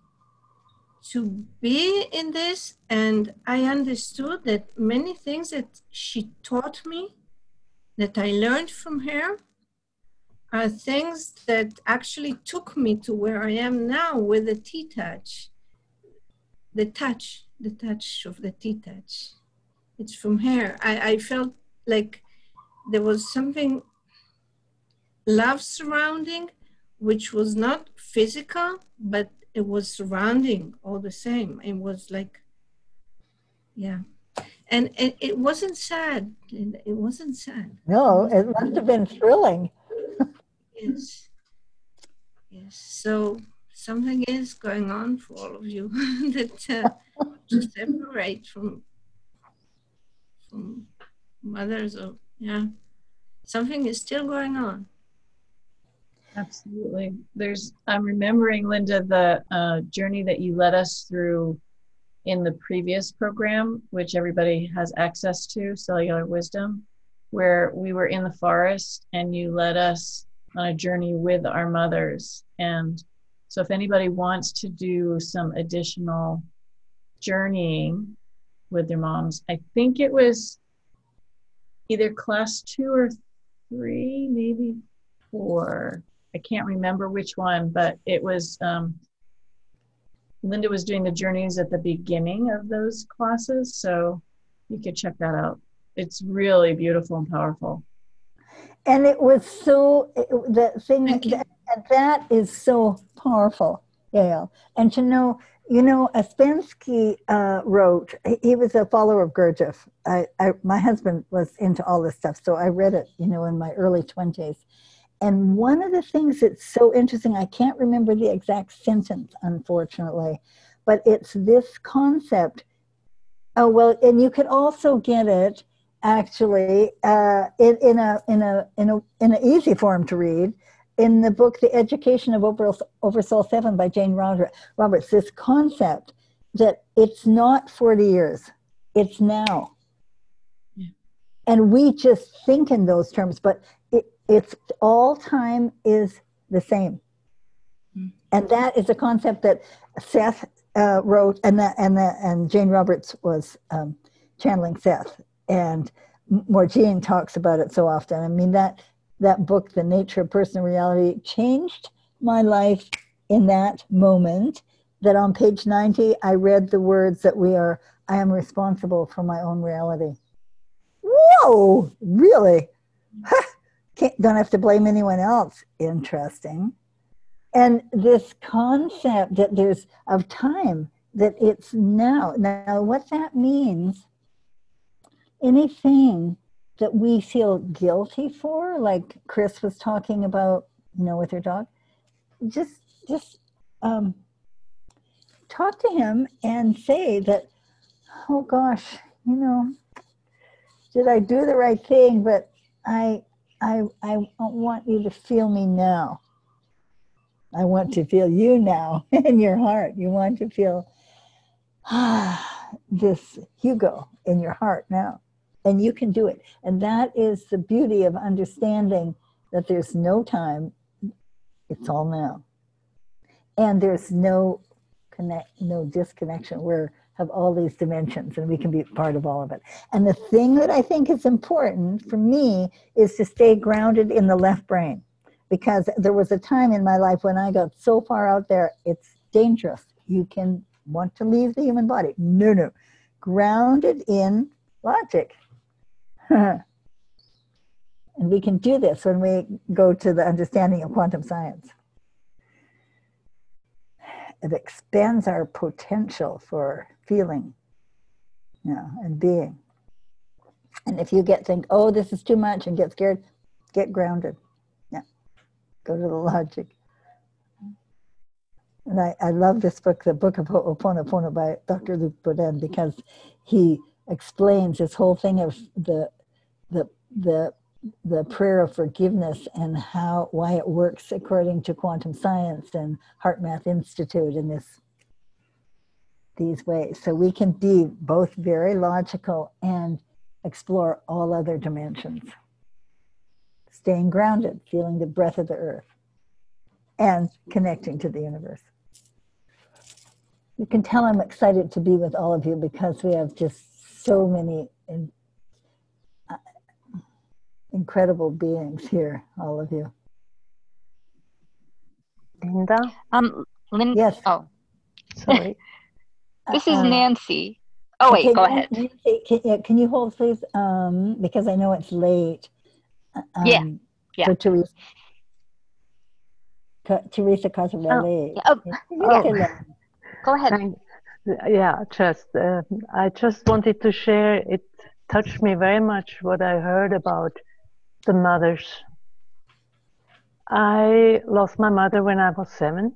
to be in this, and I understood that many things that she taught me, that I learned from her, are things that actually took me to where I am now with the T-touch. The touch, the touch of the T-touch. It's from her. I, I felt like there was something love surrounding, which was not physical, but it was surrounding all the same. It was like, yeah. And it, it wasn't sad, Linda. It wasn't sad. No, it must have been thrilling. Yes. Yes. So something is going on for all of you that uh, to separate from from mothers, or yeah, something is still going on. Absolutely. There's, I'm remembering, Linda, the uh, journey that you led us through in the previous program, which everybody has access to, Cellular Wisdom, where we were in the forest and you led us on a journey with our mothers. And so if anybody wants to do some additional journeying with their moms, I think it was either class two or three, maybe four. I can't remember which one, but it was, um, Linda was doing the journeys at the beginning of those classes. So you could check that out. It's really beautiful and powerful. And it was so, it, the thing, that, that is so powerful, Yael. And to know, you know, Ouspensky uh, wrote, he was a follower of Gurdjieff. I, I, my husband was into all this stuff, so I read it, you know, in my early twenties. And one of the things that's so interesting, I can't remember the exact sentence, unfortunately, but it's this concept. Oh, well, and you could also get it actually uh, in, in a in a in a in an easy form to read in the book The Education of Over, Oversoul Seven by Jane Roberts. This concept that it's not forty years, it's now. Yeah. And we just think in those terms, but it, it's all time is the same. Mm. And that is a concept that Seth uh, wrote, and that and that and Jane Roberts was um, channeling Seth. And Morgine talks about it so often. I mean, that that book, The Nature of Personal Reality, changed my life in that moment, that on page ninety, I read the words that we are, I am responsible for my own reality. Whoa, really? Can't, don't have to blame anyone else. Interesting. And this concept that there's of time, that it's now. Now, what that means, anything that we feel guilty for, like Chris was talking about, you know, with her dog, just just um, talk to him and say that, oh gosh, you know, did I do the right thing? But I I I want you to feel me now. I want to feel you now in your heart. You want to feel ah, this Hugo in your heart now. And you can do it. And that is the beauty of understanding that there's no time. It's all now. And there's no connect, no disconnection. We have all these dimensions and we can be part of all of it. And the thing that I think is important for me is to stay grounded in the left brain. Because there was a time in my life when I got so far out there, it's dangerous. You can want to leave the human body. No, no. Grounded in logic. And we can do this when we go to the understanding of quantum science. It expands our potential for feeling, you know, and being. And if you get think, oh, this is too much, and get scared, get grounded. Yeah, go to the logic. And I, I love this book, the Book of Ho'oponopono by Doctor Luc Boudin, because he explains this whole thing of the the the the prayer of forgiveness and how why it works according to quantum science and HeartMath Institute and this these ways. So we can be both very logical and explore all other dimensions. Staying grounded, feeling the breath of the earth, and connecting to the universe. You can tell I'm excited to be with all of you because we have just so many in, uh, incredible beings here, all of you. Linda? Um, Linda. Yes. Oh, Sorry. this is Uh, Nancy. Oh, wait, okay, go Nan- ahead. Nancy, can, yeah, can you hold, please? Um, because I know it's late. Um, Yeah, yeah. For Teresa. Ca- Teresa Casarelli. Yeah, oh, Oh, Go ahead. thank, yeah, just, uh, I just wanted to share, it touched me very much what I heard about the mothers. I lost my mother when I was seven,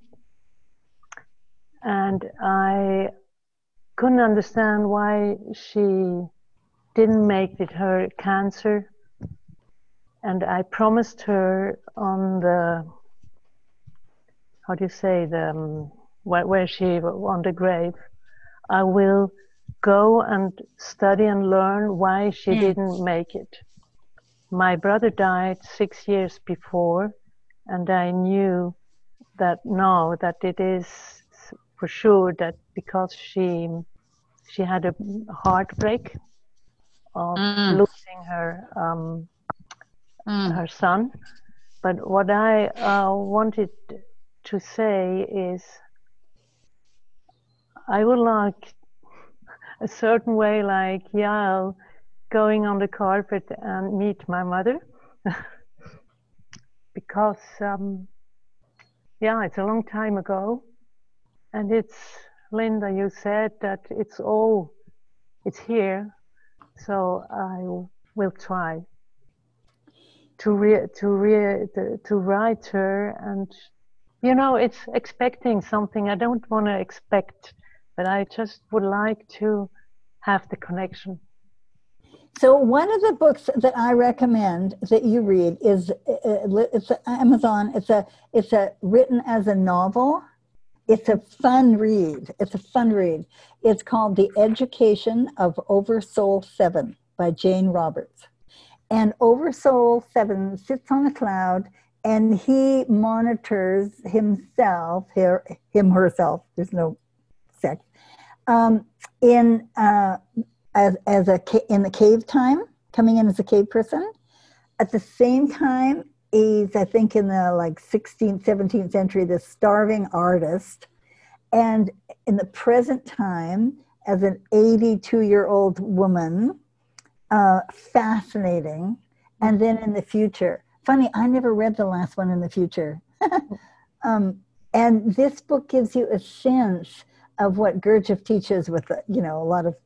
and I couldn't understand why she didn't make it her cancer. And I promised her on the, how do you say, the um, where, where she on the grave, I will go and study and learn why she Mm. didn't make it. My brother died six years before, and I knew that now that it is for sure that because she she had a heartbreak of Mm. losing her um, Mm. her son. But what I uh, wanted to say is, I would like a certain way, like Yael, going on the carpet and meet my mother, because um, yeah, it's a long time ago, and it's, Linda, you said that it's all, it's here, so I will try to re to re to, to write her, and you know, it's expecting something. I don't want to expect, but I just would like to have the connection. So one of the books that I recommend that you read is uh, it's Amazon. It's a it's a written as a novel. It's a fun read. It's a fun read. It's called The Education of Oversoul Seven by Jane Roberts. And Oversoul Seven sits on a cloud, and he monitors himself, her, him herself. There's no sex. Um, in uh, as as a in the cave time, coming in as a cave person. At the same time, he's, I think, in the like sixteenth, seventeenth century, this starving artist. And in the present time, as an eighty-two-year-old woman, uh, fascinating. And then in the future, funny, I never read the last one in the future. um, and this book gives you a sense of what Gurdjieff teaches with, you know, a lot of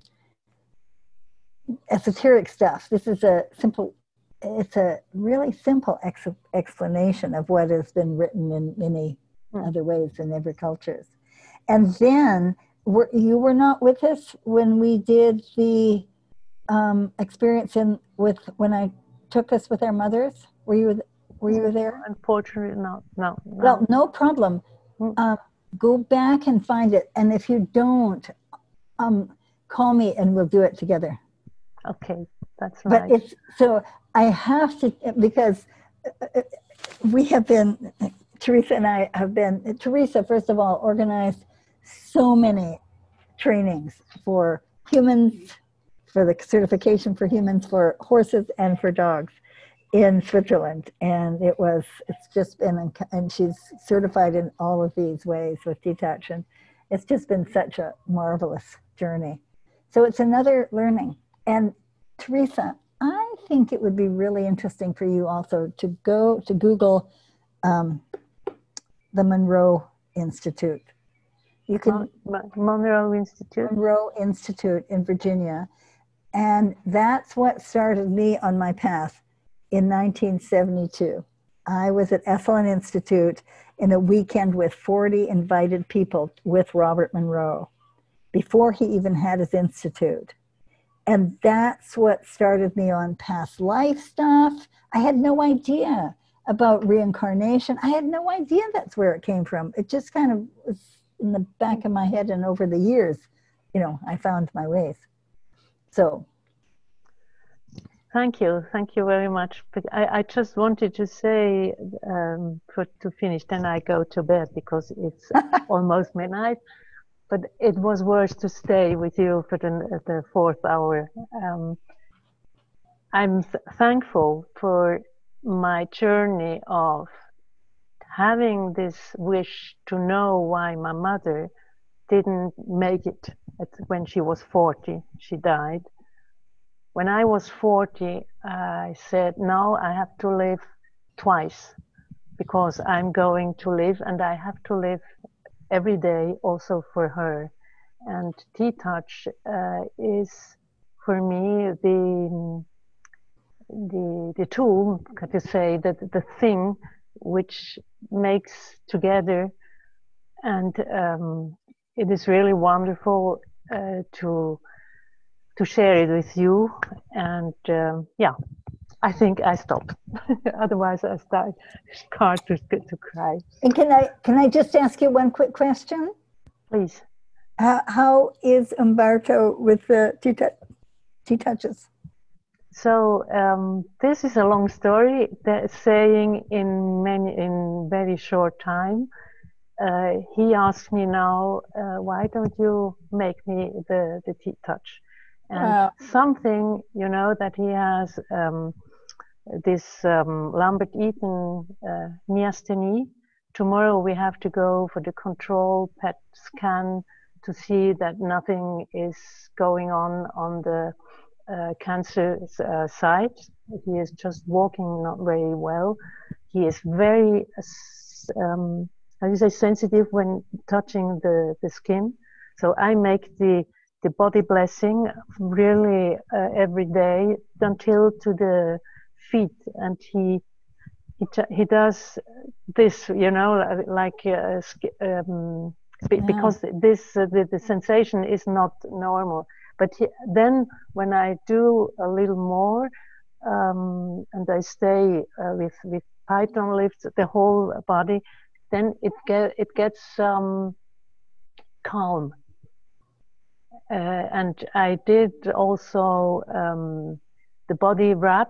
esoteric stuff. This is a simple, it's a really simple ex explanation of what has been written in many mm. other ways in every cultures. And then were, you were not with us when we did the um, experience in with when I took us with our mothers. Were you were you there? Unfortunately, no, no. no. Well, no problem. Mm. Um, go back and find it, and if you don't, um, call me and we'll do it together. Okay, that's nice. But it's so I have to, because we have been, Teresa and I have been, Teresa, first of all, organized so many trainings for humans, for the certification for humans, for horses, and for dogs in Switzerland. And it was, it's just been, and she's certified in all of these ways with detach. It's just been such a marvelous journey. So it's another learning. And Teresa, I think it would be really interesting for you also to go to Google um, the Monroe Institute. You can Mon Monroe Institute. Monroe Institute in Virginia, and that's what started me on my path in nineteen seventy-two. I was at Esalen Institute in a weekend with forty invited people with Robert Monroe before he even had his institute. And that's what started me on past life stuff. I had no idea about reincarnation. I had no idea that's where it came from. It just kind of was in the back of my head, and over the years, you know, I found my ways. So. Thank you. Thank you very much. But I, I just wanted to say, um, for, to finish, then I go to bed because it's almost midnight. But it was worth to stay with you for the, the fourth hour. Um, I'm th thankful for my journey of having this wish to know why my mother didn't make it at, when she was forty. She died. When I was forty, I said, no, I have to live twice because I'm going to live and I have to live every day also for her. And T-Touch uh, is for me the, the, the tool, to say that the thing which makes together. And um, it is really wonderful uh, to to share it with you. And um, yeah, I think I stop. Otherwise I start start to, to cry. And can I can I just ask you one quick question? Please. How, how is Umberto with the T-Touches? So um, this is a long story. That saying in many in very short time. Uh, he asked me now, uh, why don't you make me the the T-Touch? And wow. Something, you know, that he has um, this um, Lambert-Eaton uh, myasthenia. Tomorrow we have to go for the control P E T scan to see that nothing is going on on the uh, cancer uh, side. He is just walking not very well. He is very, um, how do you say, sensitive when touching the, the skin. So I make the the body blessing really uh, every day until to the feet, and he he he does this, you know, like uh, um, yeah. because this uh, the, the sensation is not normal. But he, then when I do a little more um, and I stay uh, with with Python lifts the whole body, then it get it gets um, calm. Uh, and I did also um, the body wrap,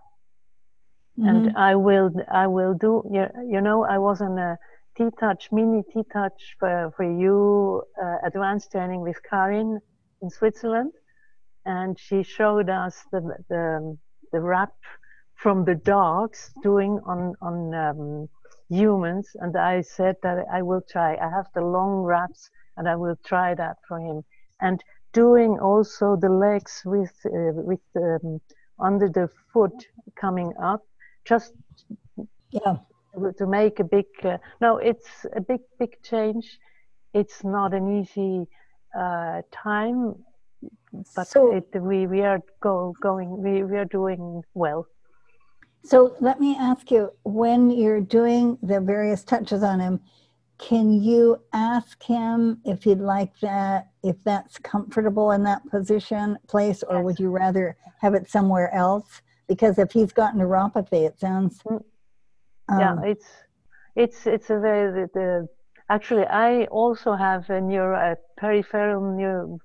mm-hmm. and I will I will do. You, you know, I was on a T-Touch mini T-Touch for for you uh, advanced training with Karin in Switzerland, and she showed us the the the wrap from the dogs doing on on um, humans, and I said that I will try. I have the long wraps, and I will try that for him. And doing also the legs with uh, with um, under the foot coming up, just yeah, to make a big. Uh, no, it's a big big change. It's not an easy uh, time, but so, it, we we are go going. We we are doing well. So let me ask you: when you're doing the various touches on him, can you ask him if he'd like that, if that's comfortable in that position, place, or would you rather have it somewhere else? Because if he's got neuropathy, it sounds. Um, yeah, it's it's it's a very the, the actually I also have a neuro a peripheral neuro,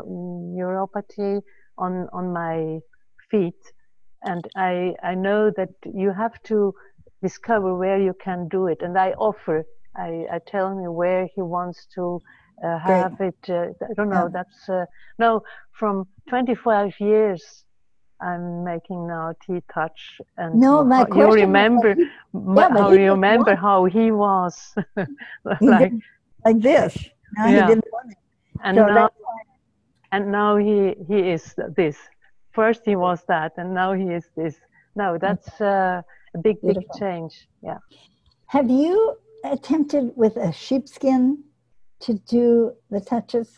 neuropathy on on my feet, and I I know that you have to discover where you can do it, and I offer. I, I tell him where he wants to uh, have Great. it. Uh, I don't know. Yeah. That's uh, no. From twenty-five years, I'm making now T-Touch, and no, my how, you remember was, yeah, how you remember want. how he was he like like this. Now yeah. he didn't want it. And so now, and now he he is this. First he was that, and now he is this. No, that's uh, a big Beautiful. big change. Yeah. Have you attempted with a sheepskin to do the touches?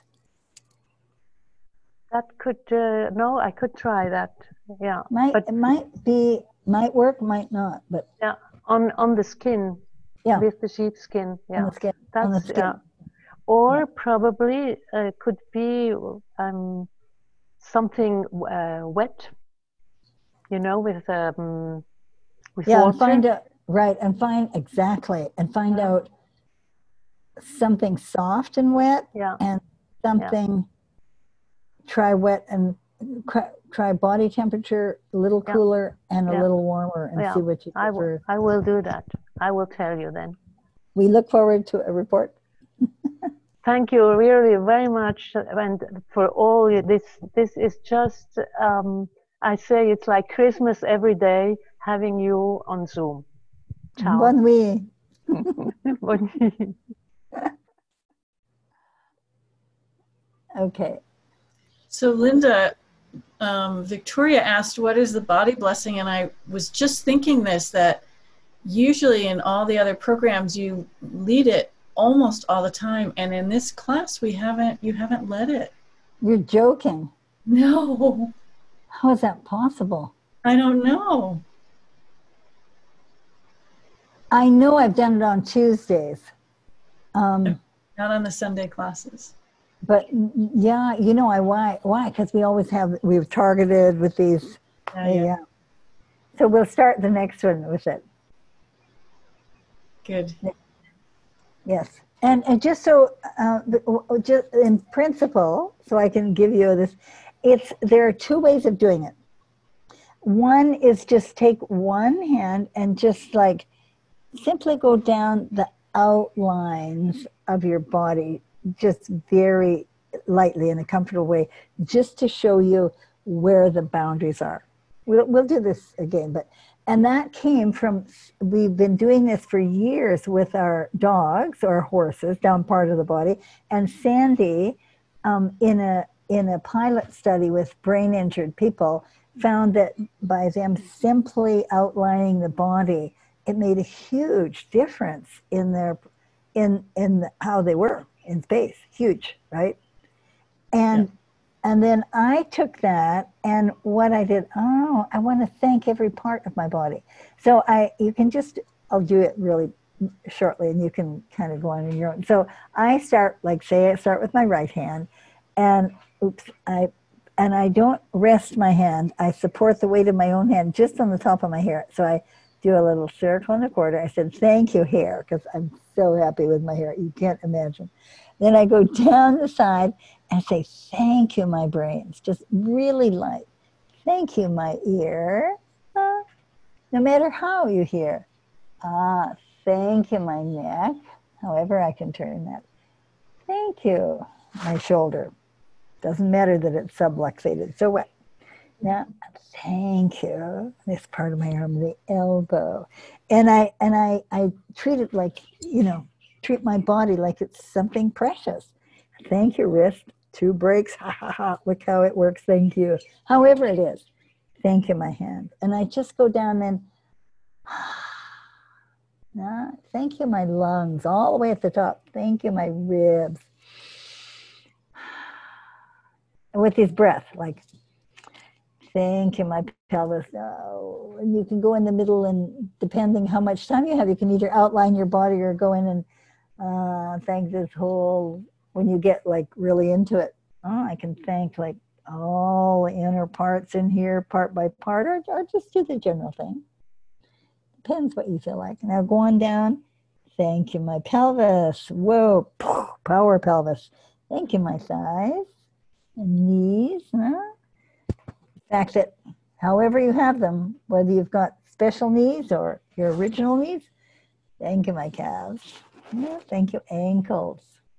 That could uh, no, I could try that. Yeah, might but, it might be might work, might not. But yeah, on on the skin. Yeah, with the sheepskin. Yeah, on the skin. That's on the skin. Yeah. Or yeah. probably uh, could be um something uh, wet. You know, with um with yeah, water. and find out right, and find exactly, and find yeah. out something soft and wet, Yeah. and something, try wet and try body temperature, a little Yeah. cooler and a Yeah. little warmer, and Yeah. see what you I will, prefer. I will do that. I will tell you then. We look forward to a report. Thank you really very much, and for all you, this. This is just, um, I say it's like Christmas every day having you on Zoom. Ciao. Bon nuit. Bon nuit. Okay. So Linda, um, Victoria asked, what is the body blessing? And I was just thinking this, that usually in all the other programs, you lead it almost all the time. And in this class, we haven't, you haven't led it. You're joking. No. How is that possible? I don't know. I know I've done it on Tuesdays. Um, Not on the Sunday classes. But yeah, you know, I why why because we always have we've targeted with these. Yeah, yeah. yeah. So we'll start the next one with it. Good. Yes, and and just so uh, just in principle, so I can give you this. It's there are two ways of doing it. One is just take one hand and just like simply go down the outlines of your body, just very lightly in a comfortable way, just to show you where the boundaries are. We'll, we'll do this again, but, and that came from, we've been doing this for years with our dogs or horses down part of the body. And Sandy, um, in a, in a pilot study with brain injured people, found that by them simply outlining the body, it made a huge difference in their, in, in how they were in space, huge, right? And yeah. and then I took that, and what I did, oh, I want to thank every part of my body. So I, you can just, I'll do it really shortly, and you can kind of go on in your own. So I start, like say I start with my right hand, and oops, I, and I don't rest my hand. I support the weight of my own hand just on the top of my hair. So I do a little circle and a quarter. I said, thank you, hair, because I'm so happy with my hair. You can't imagine. Then I go down the side and say, thank you, my brains. Just really light. Thank you, my ear. Uh, no matter how you hear. Ah, thank you, my neck. However I can turn that. Thank you, my shoulder. Doesn't matter that it's subluxated. So what? Now, thank you. This part of my arm, the elbow. And I and I, I treat it like, you know, treat my body like it's something precious. Thank you, wrist. Two breaks. Ha ha ha. Look how it works. Thank you. However it is. Thank you, my hand. And I just go down and nah, thank you, my lungs, all the way at the top. Thank you, my ribs. And with his breath, like, thank you, my pelvis. Oh, and you can go in the middle, and depending how much time you have, you can either outline your body or go in and uh, thank this whole, when you get like really into it, oh, I can thank like all the inner parts in here, part by part, or, or just do the general thing. Depends what you feel like. Now go on down. Thank you, my pelvis. Whoa, power pelvis. Thank you, my thighs and knees. Huh? The fact that however you have them, whether you've got special knees or your original knees, thank you, my calves. Yeah, thank you, ankles.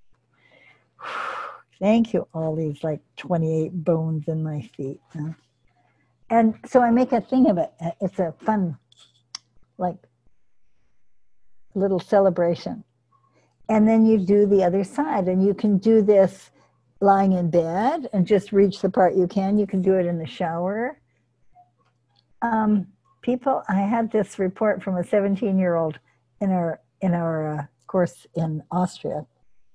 Thank you, all these like twenty-eight bones in my feet. Huh? And so I make a thing of it. It's a fun, like, little celebration. And then you do the other side, and you can do this lying in bed and just reach the part you can. You can do it in the shower. Um, people, I had this report from a seventeen-year-old in our in our uh, course in Austria.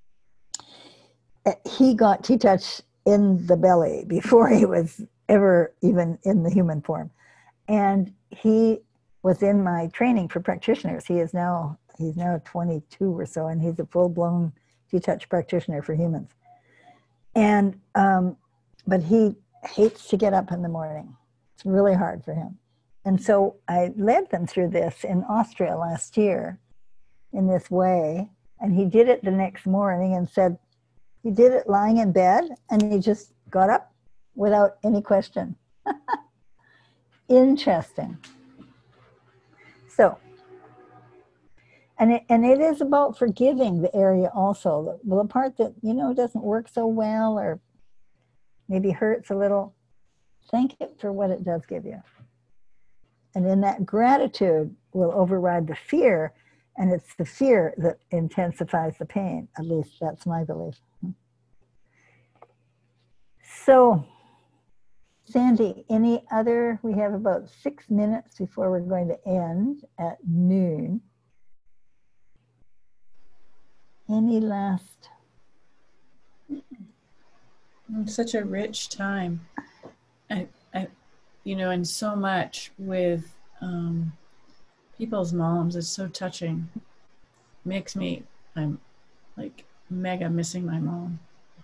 He got T-Touch in the belly before he was ever even in the human form. And he was in my training for practitioners. He is now, he's now twenty-two or so, and he's a full-blown T-Touch practitioner for humans. And, um, but he hates to get up in the morning. It's really hard for him. And so I led them through this in Austria last year in this way. And he did it the next morning and said he did it lying in bed, and he just got up without any question. Interesting. So, and it, and it is about forgiving the area also. The, the part that, you know, doesn't work so well or maybe hurts a little, thank it for what it does give you. And then that gratitude will override the fear, and it's the fear that intensifies the pain. At least that's my belief. So, Sandy, any other? We have about six minutes before we're going to end at noon. Any last? Such a rich time. I, I, you know, and so much with um, people's moms is so touching. Makes me, I'm like mega missing my mom.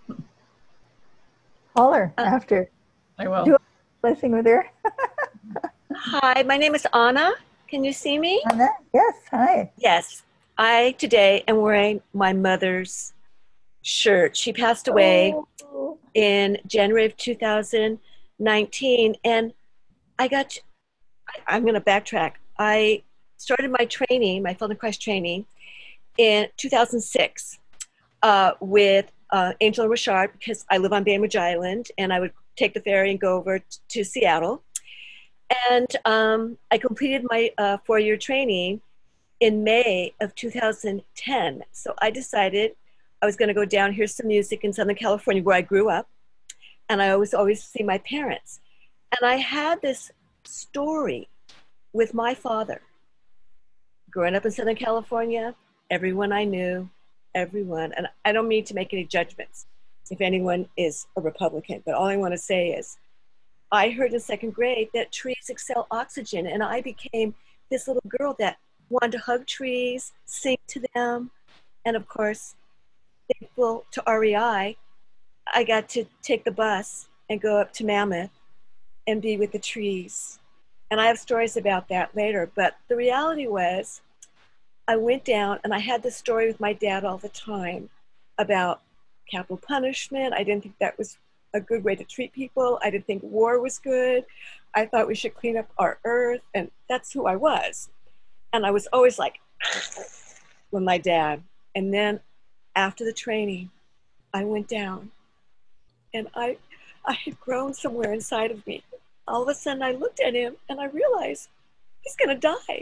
Call her uh, after. I will. Do a blessing with her. Hi, my name is Anna. Can you see me? Anna, yes, hi. Yes, I today am wearing my mother's shirt. She passed away oh. in January of two thousand nineteen, and I got, I, I'm going to backtrack. I started my training, my Fellow in Christ training, in two thousand six uh, with uh, Angela Richard, because I live on Bainbridge Island, and I would take the ferry and go over t- to Seattle. And um, I completed my uh, four-year training in May of two thousand ten. So I decided I was going to go down, hear some music in Southern California where I grew up. And I always, always see my parents. And I had this story with my father. Growing up in Southern California, everyone I knew, everyone, and I don't mean to make any judgments if anyone is a Republican, but all I want to say is I heard in second grade that trees exhale oxygen, and I became this little girl that wanted to hug trees, sing to them, and of course, thankful to R E I, I got to take the bus and go up to Mammoth and be with the trees. And I have stories about that later, but the reality was I went down and I had this story with my dad all the time about capital punishment. I didn't think that was a good way to treat people. I didn't think war was good. I thought we should clean up our earth, and that's who I was. And I was always like, with my dad. And then after the training, I went down and I, I had grown somewhere inside of me. All of a sudden I looked at him and I realized he's gonna die.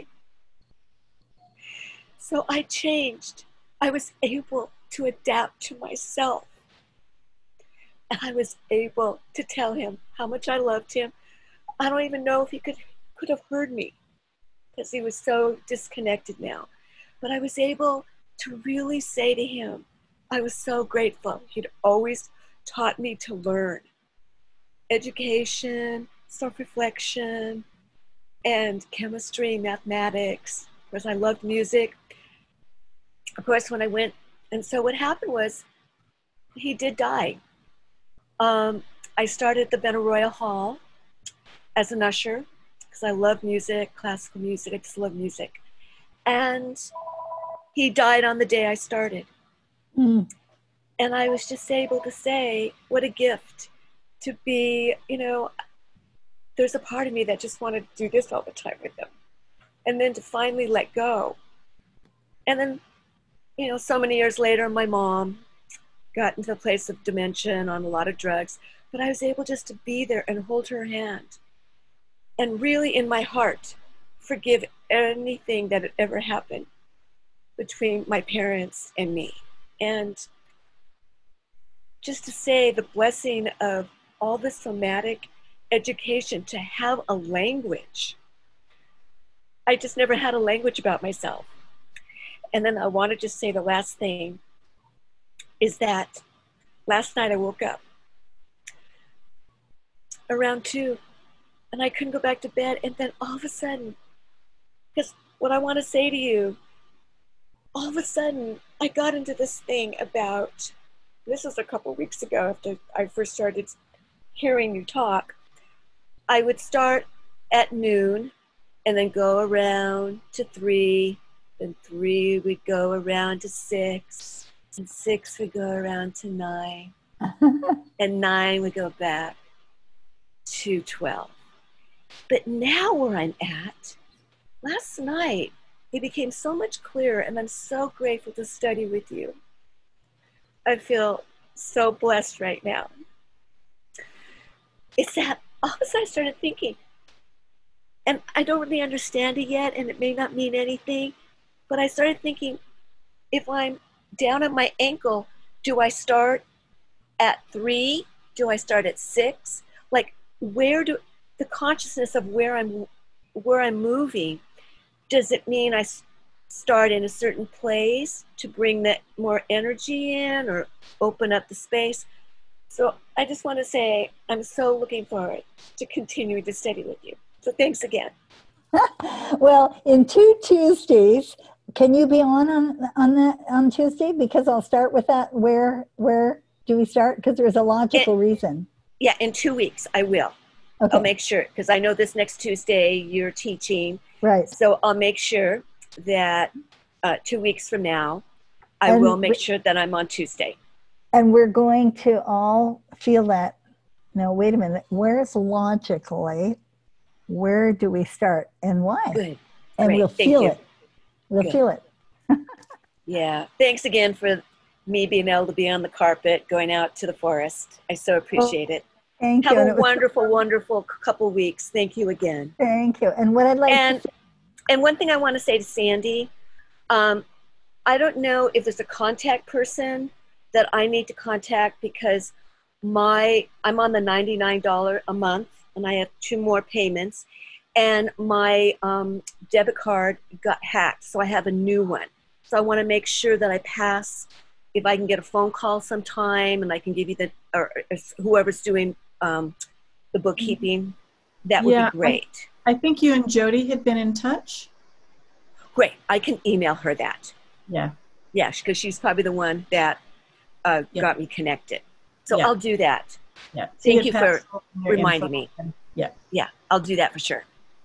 So I changed. I was able to adapt to myself. And I was able to tell him how much I loved him. I don't even know if he could, could have heard me because he was so disconnected now. But I was able to really say to him, I was so grateful. He'd always taught me to learn. Education, self-reflection, and chemistry, mathematics. Of course, I loved music. Of course, when I went, and so what happened was, he did die. Um, I started at the Benaroya Hall as an usher, because I love music, classical music, I just love music. And he died on the day I started. Mm. And I was just able to say, what a gift to be, you know, there's a part of me that just wanted to do this all the time with him. And then to finally let go. And then, you know, so many years later, my mom got into a place of dementia and on a lot of drugs, but I was able just to be there and hold her hand. And really in my heart, forgive anything that had ever happened between my parents and me. And just to say the blessing of all the somatic education, to have a language. I just never had a language about myself. And then I want to just say the last thing is that last night I woke up around two and I couldn't go back to bed. And then all of a sudden, because what I want to say to you, all of a sudden I got into this thing about, this was a couple of weeks ago after I first started hearing you talk. I would start at noon and then go around to three Then three would go around to six, and six would go around to nine, and nine would go back to twelve. But now where I'm at, last night, it became so much clearer, and I'm so grateful to study with you. I feel so blessed right now. It's that all of a sudden I started thinking, and I don't really understand it yet, and it may not mean anything, but I started thinking, if I'm down at my ankle, do I start at three? Do I start at six? Like, where do the consciousness of where I'm where I'm moving? Does it mean I start in a certain place to bring that more energy in or open up the space? So I just want to say I'm so looking forward to continuing to study with you. So thanks again. Well, in two Tuesdays, can you be on on on that on Tuesday? Because I'll start with that. Where where do we start? Because there's a logical it, reason. Yeah, in two weeks I will. Okay. I'll make sure, because I know this next Tuesday you're teaching. Right. So I'll make sure that uh, two weeks from now, I and will make sure that I'm on Tuesday. And we're going to all feel that. Now, wait a minute. Where's logically, where do we start and why? Good. And Great. we'll Thank feel you. it. We'll Good. feel it. Yeah. Thanks again for me being able to be on the carpet, going out to the forest. I so appreciate well, it. Thank Have you. a And wonderful, was- wonderful couple weeks. Thank you again. Thank you. And what I'd like and, to say- and one thing I want to say to Sandy, um, I don't know if there's a contact person that I need to contact, because my I'm on the ninety-nine dollars a month, and I have two more payments, and my um, debit card got hacked, so I have a new one. So I want to make sure that I pass, if I can get a phone call sometime, and I can give you the, or, or whoever's doing um, the bookkeeping, that would yeah, be great. I, I think you and Jody had been in touch. Great, I can email her that. Yeah. Yeah, because she's probably the one that uh, yeah. got me connected. So yeah. I'll do that. Yeah. Thank you for reminding me. Yeah. Yeah, I'll do that for sure.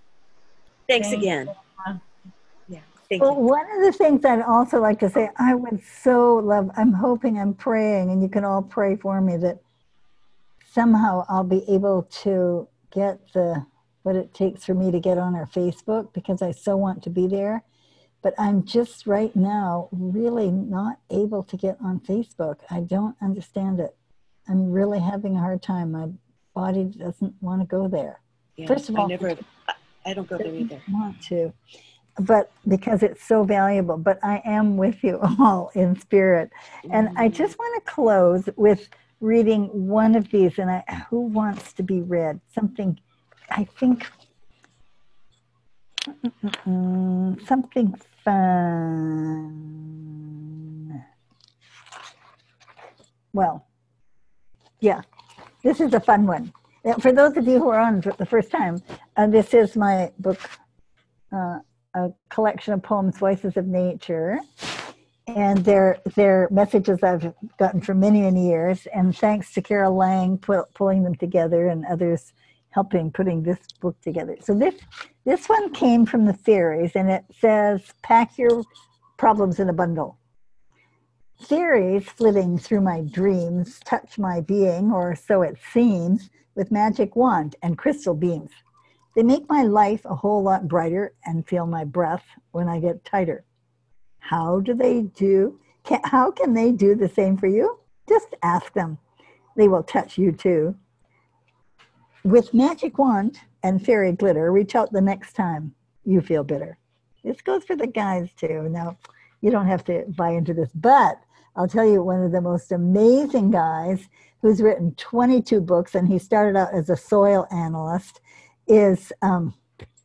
Thanks Thank again. You. Yeah, thank well, you. One of the things I'd also like to say, I would so love, I'm hoping, I'm praying, and you can all pray for me, that somehow I'll be able to get the, what it takes for me to get on our Facebook, because I so want to be there. But I'm just right now really not able to get on Facebook. I don't understand it. I'm really having a hard time. My body doesn't want to go there. Yeah, First of all, I never, I don't go there either. I want to, but because it's so valuable. But I am with you all in spirit. And mm. I just want to close with reading one of these. And I, who wants to be read? Something, I think, mm-mm, something fun. Well, yeah, this is a fun one. Now, for those of you who are on for the first time, uh, this is my book, uh, a collection of poems, Voices of Nature. And they're, they're messages I've gotten for many, many years. And thanks to Carol Lang pu- pulling them together, and others helping putting this book together. So this this one came from the Fairies, and it says, pack your problems in a bundle. Fairies flitting through my dreams touch my being, or so it seems, with magic wand and crystal beams. They make my life a whole lot brighter and feel my breath when I get tighter. How do they do? Can, how can they do the same for you? Just ask them. They will touch you too. With magic wand and fairy glitter, reach out the next time you feel bitter. This goes for the guys too. Now, you don't have to buy into this, but I'll tell you, one of the most amazing guys who's written twenty-two books, and he started out as a soil analyst, is, um,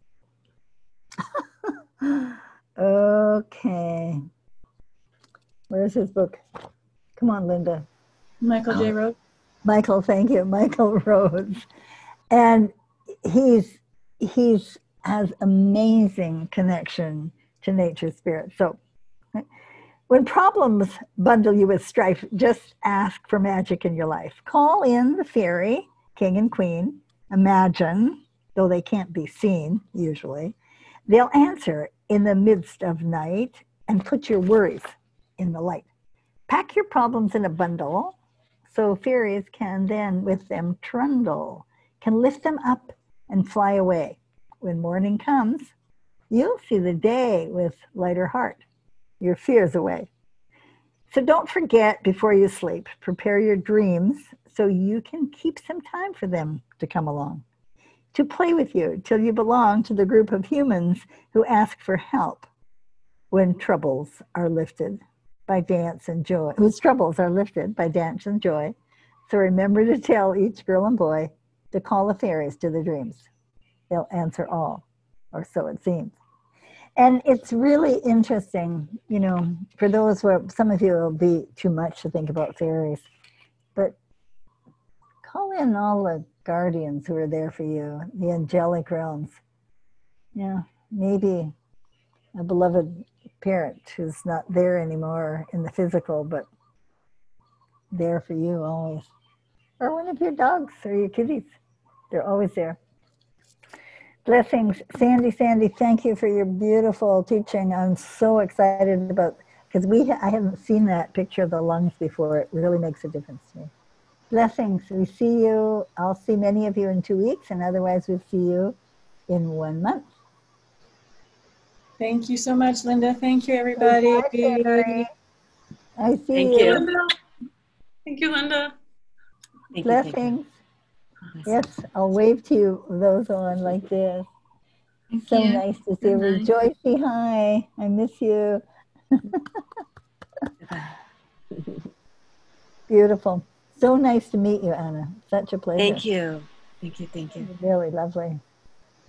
okay, where's his book? Come on, Linda. Michael J. Rhodes. Michael, thank you, Michael Rhodes. And he's he's has amazing connection to nature spirit. So when problems bundle you with strife, just ask for magic in your life. Call in the fairy, king and queen. Imagine, though they can't be seen usually, they'll answer in the midst of night and put your worries in the light. Pack your problems in a bundle so fairies can then with them trundle, can lift them up and fly away. When morning comes, you'll see the day with lighter heart, your fears away. So don't forget before you sleep, prepare your dreams so you can keep some time for them to come along, to play with you till you belong to the group of humans who ask for help when troubles are lifted by dance and joy, whose troubles are lifted by dance and joy. So remember to tell each girl and boy to call the fairies to their dreams. They'll answer all, or so it seems. And it's really interesting, you know, for those where some of you will be too much to think about fairies, but call in all the guardians who are there for you, the angelic realms. Yeah, maybe a beloved parent who's not there anymore in the physical, but there for you always. Or one of your dogs or your kitties. They're always there. Blessings. Sandy, Sandy, thank you for your beautiful teaching. I'm so excited about, because we I haven't seen that picture of the lungs before. It really makes a difference to me. Blessings. We see you. I'll see many of you in two weeks, and otherwise we'll see you in one month. Thank you so much, Linda. Thank you, everybody. Bye, Terry. I see Thank you. you. Linda. Thank you, Linda. Thank you, Blessings. thank you. Yes, I'll wave to you, those on like this. Thank So you. nice to see Good you. night. Joycey, hi. I miss you. Beautiful. So nice to meet you, Anna. Such a pleasure. Thank you. Thank you. Thank you. Really lovely.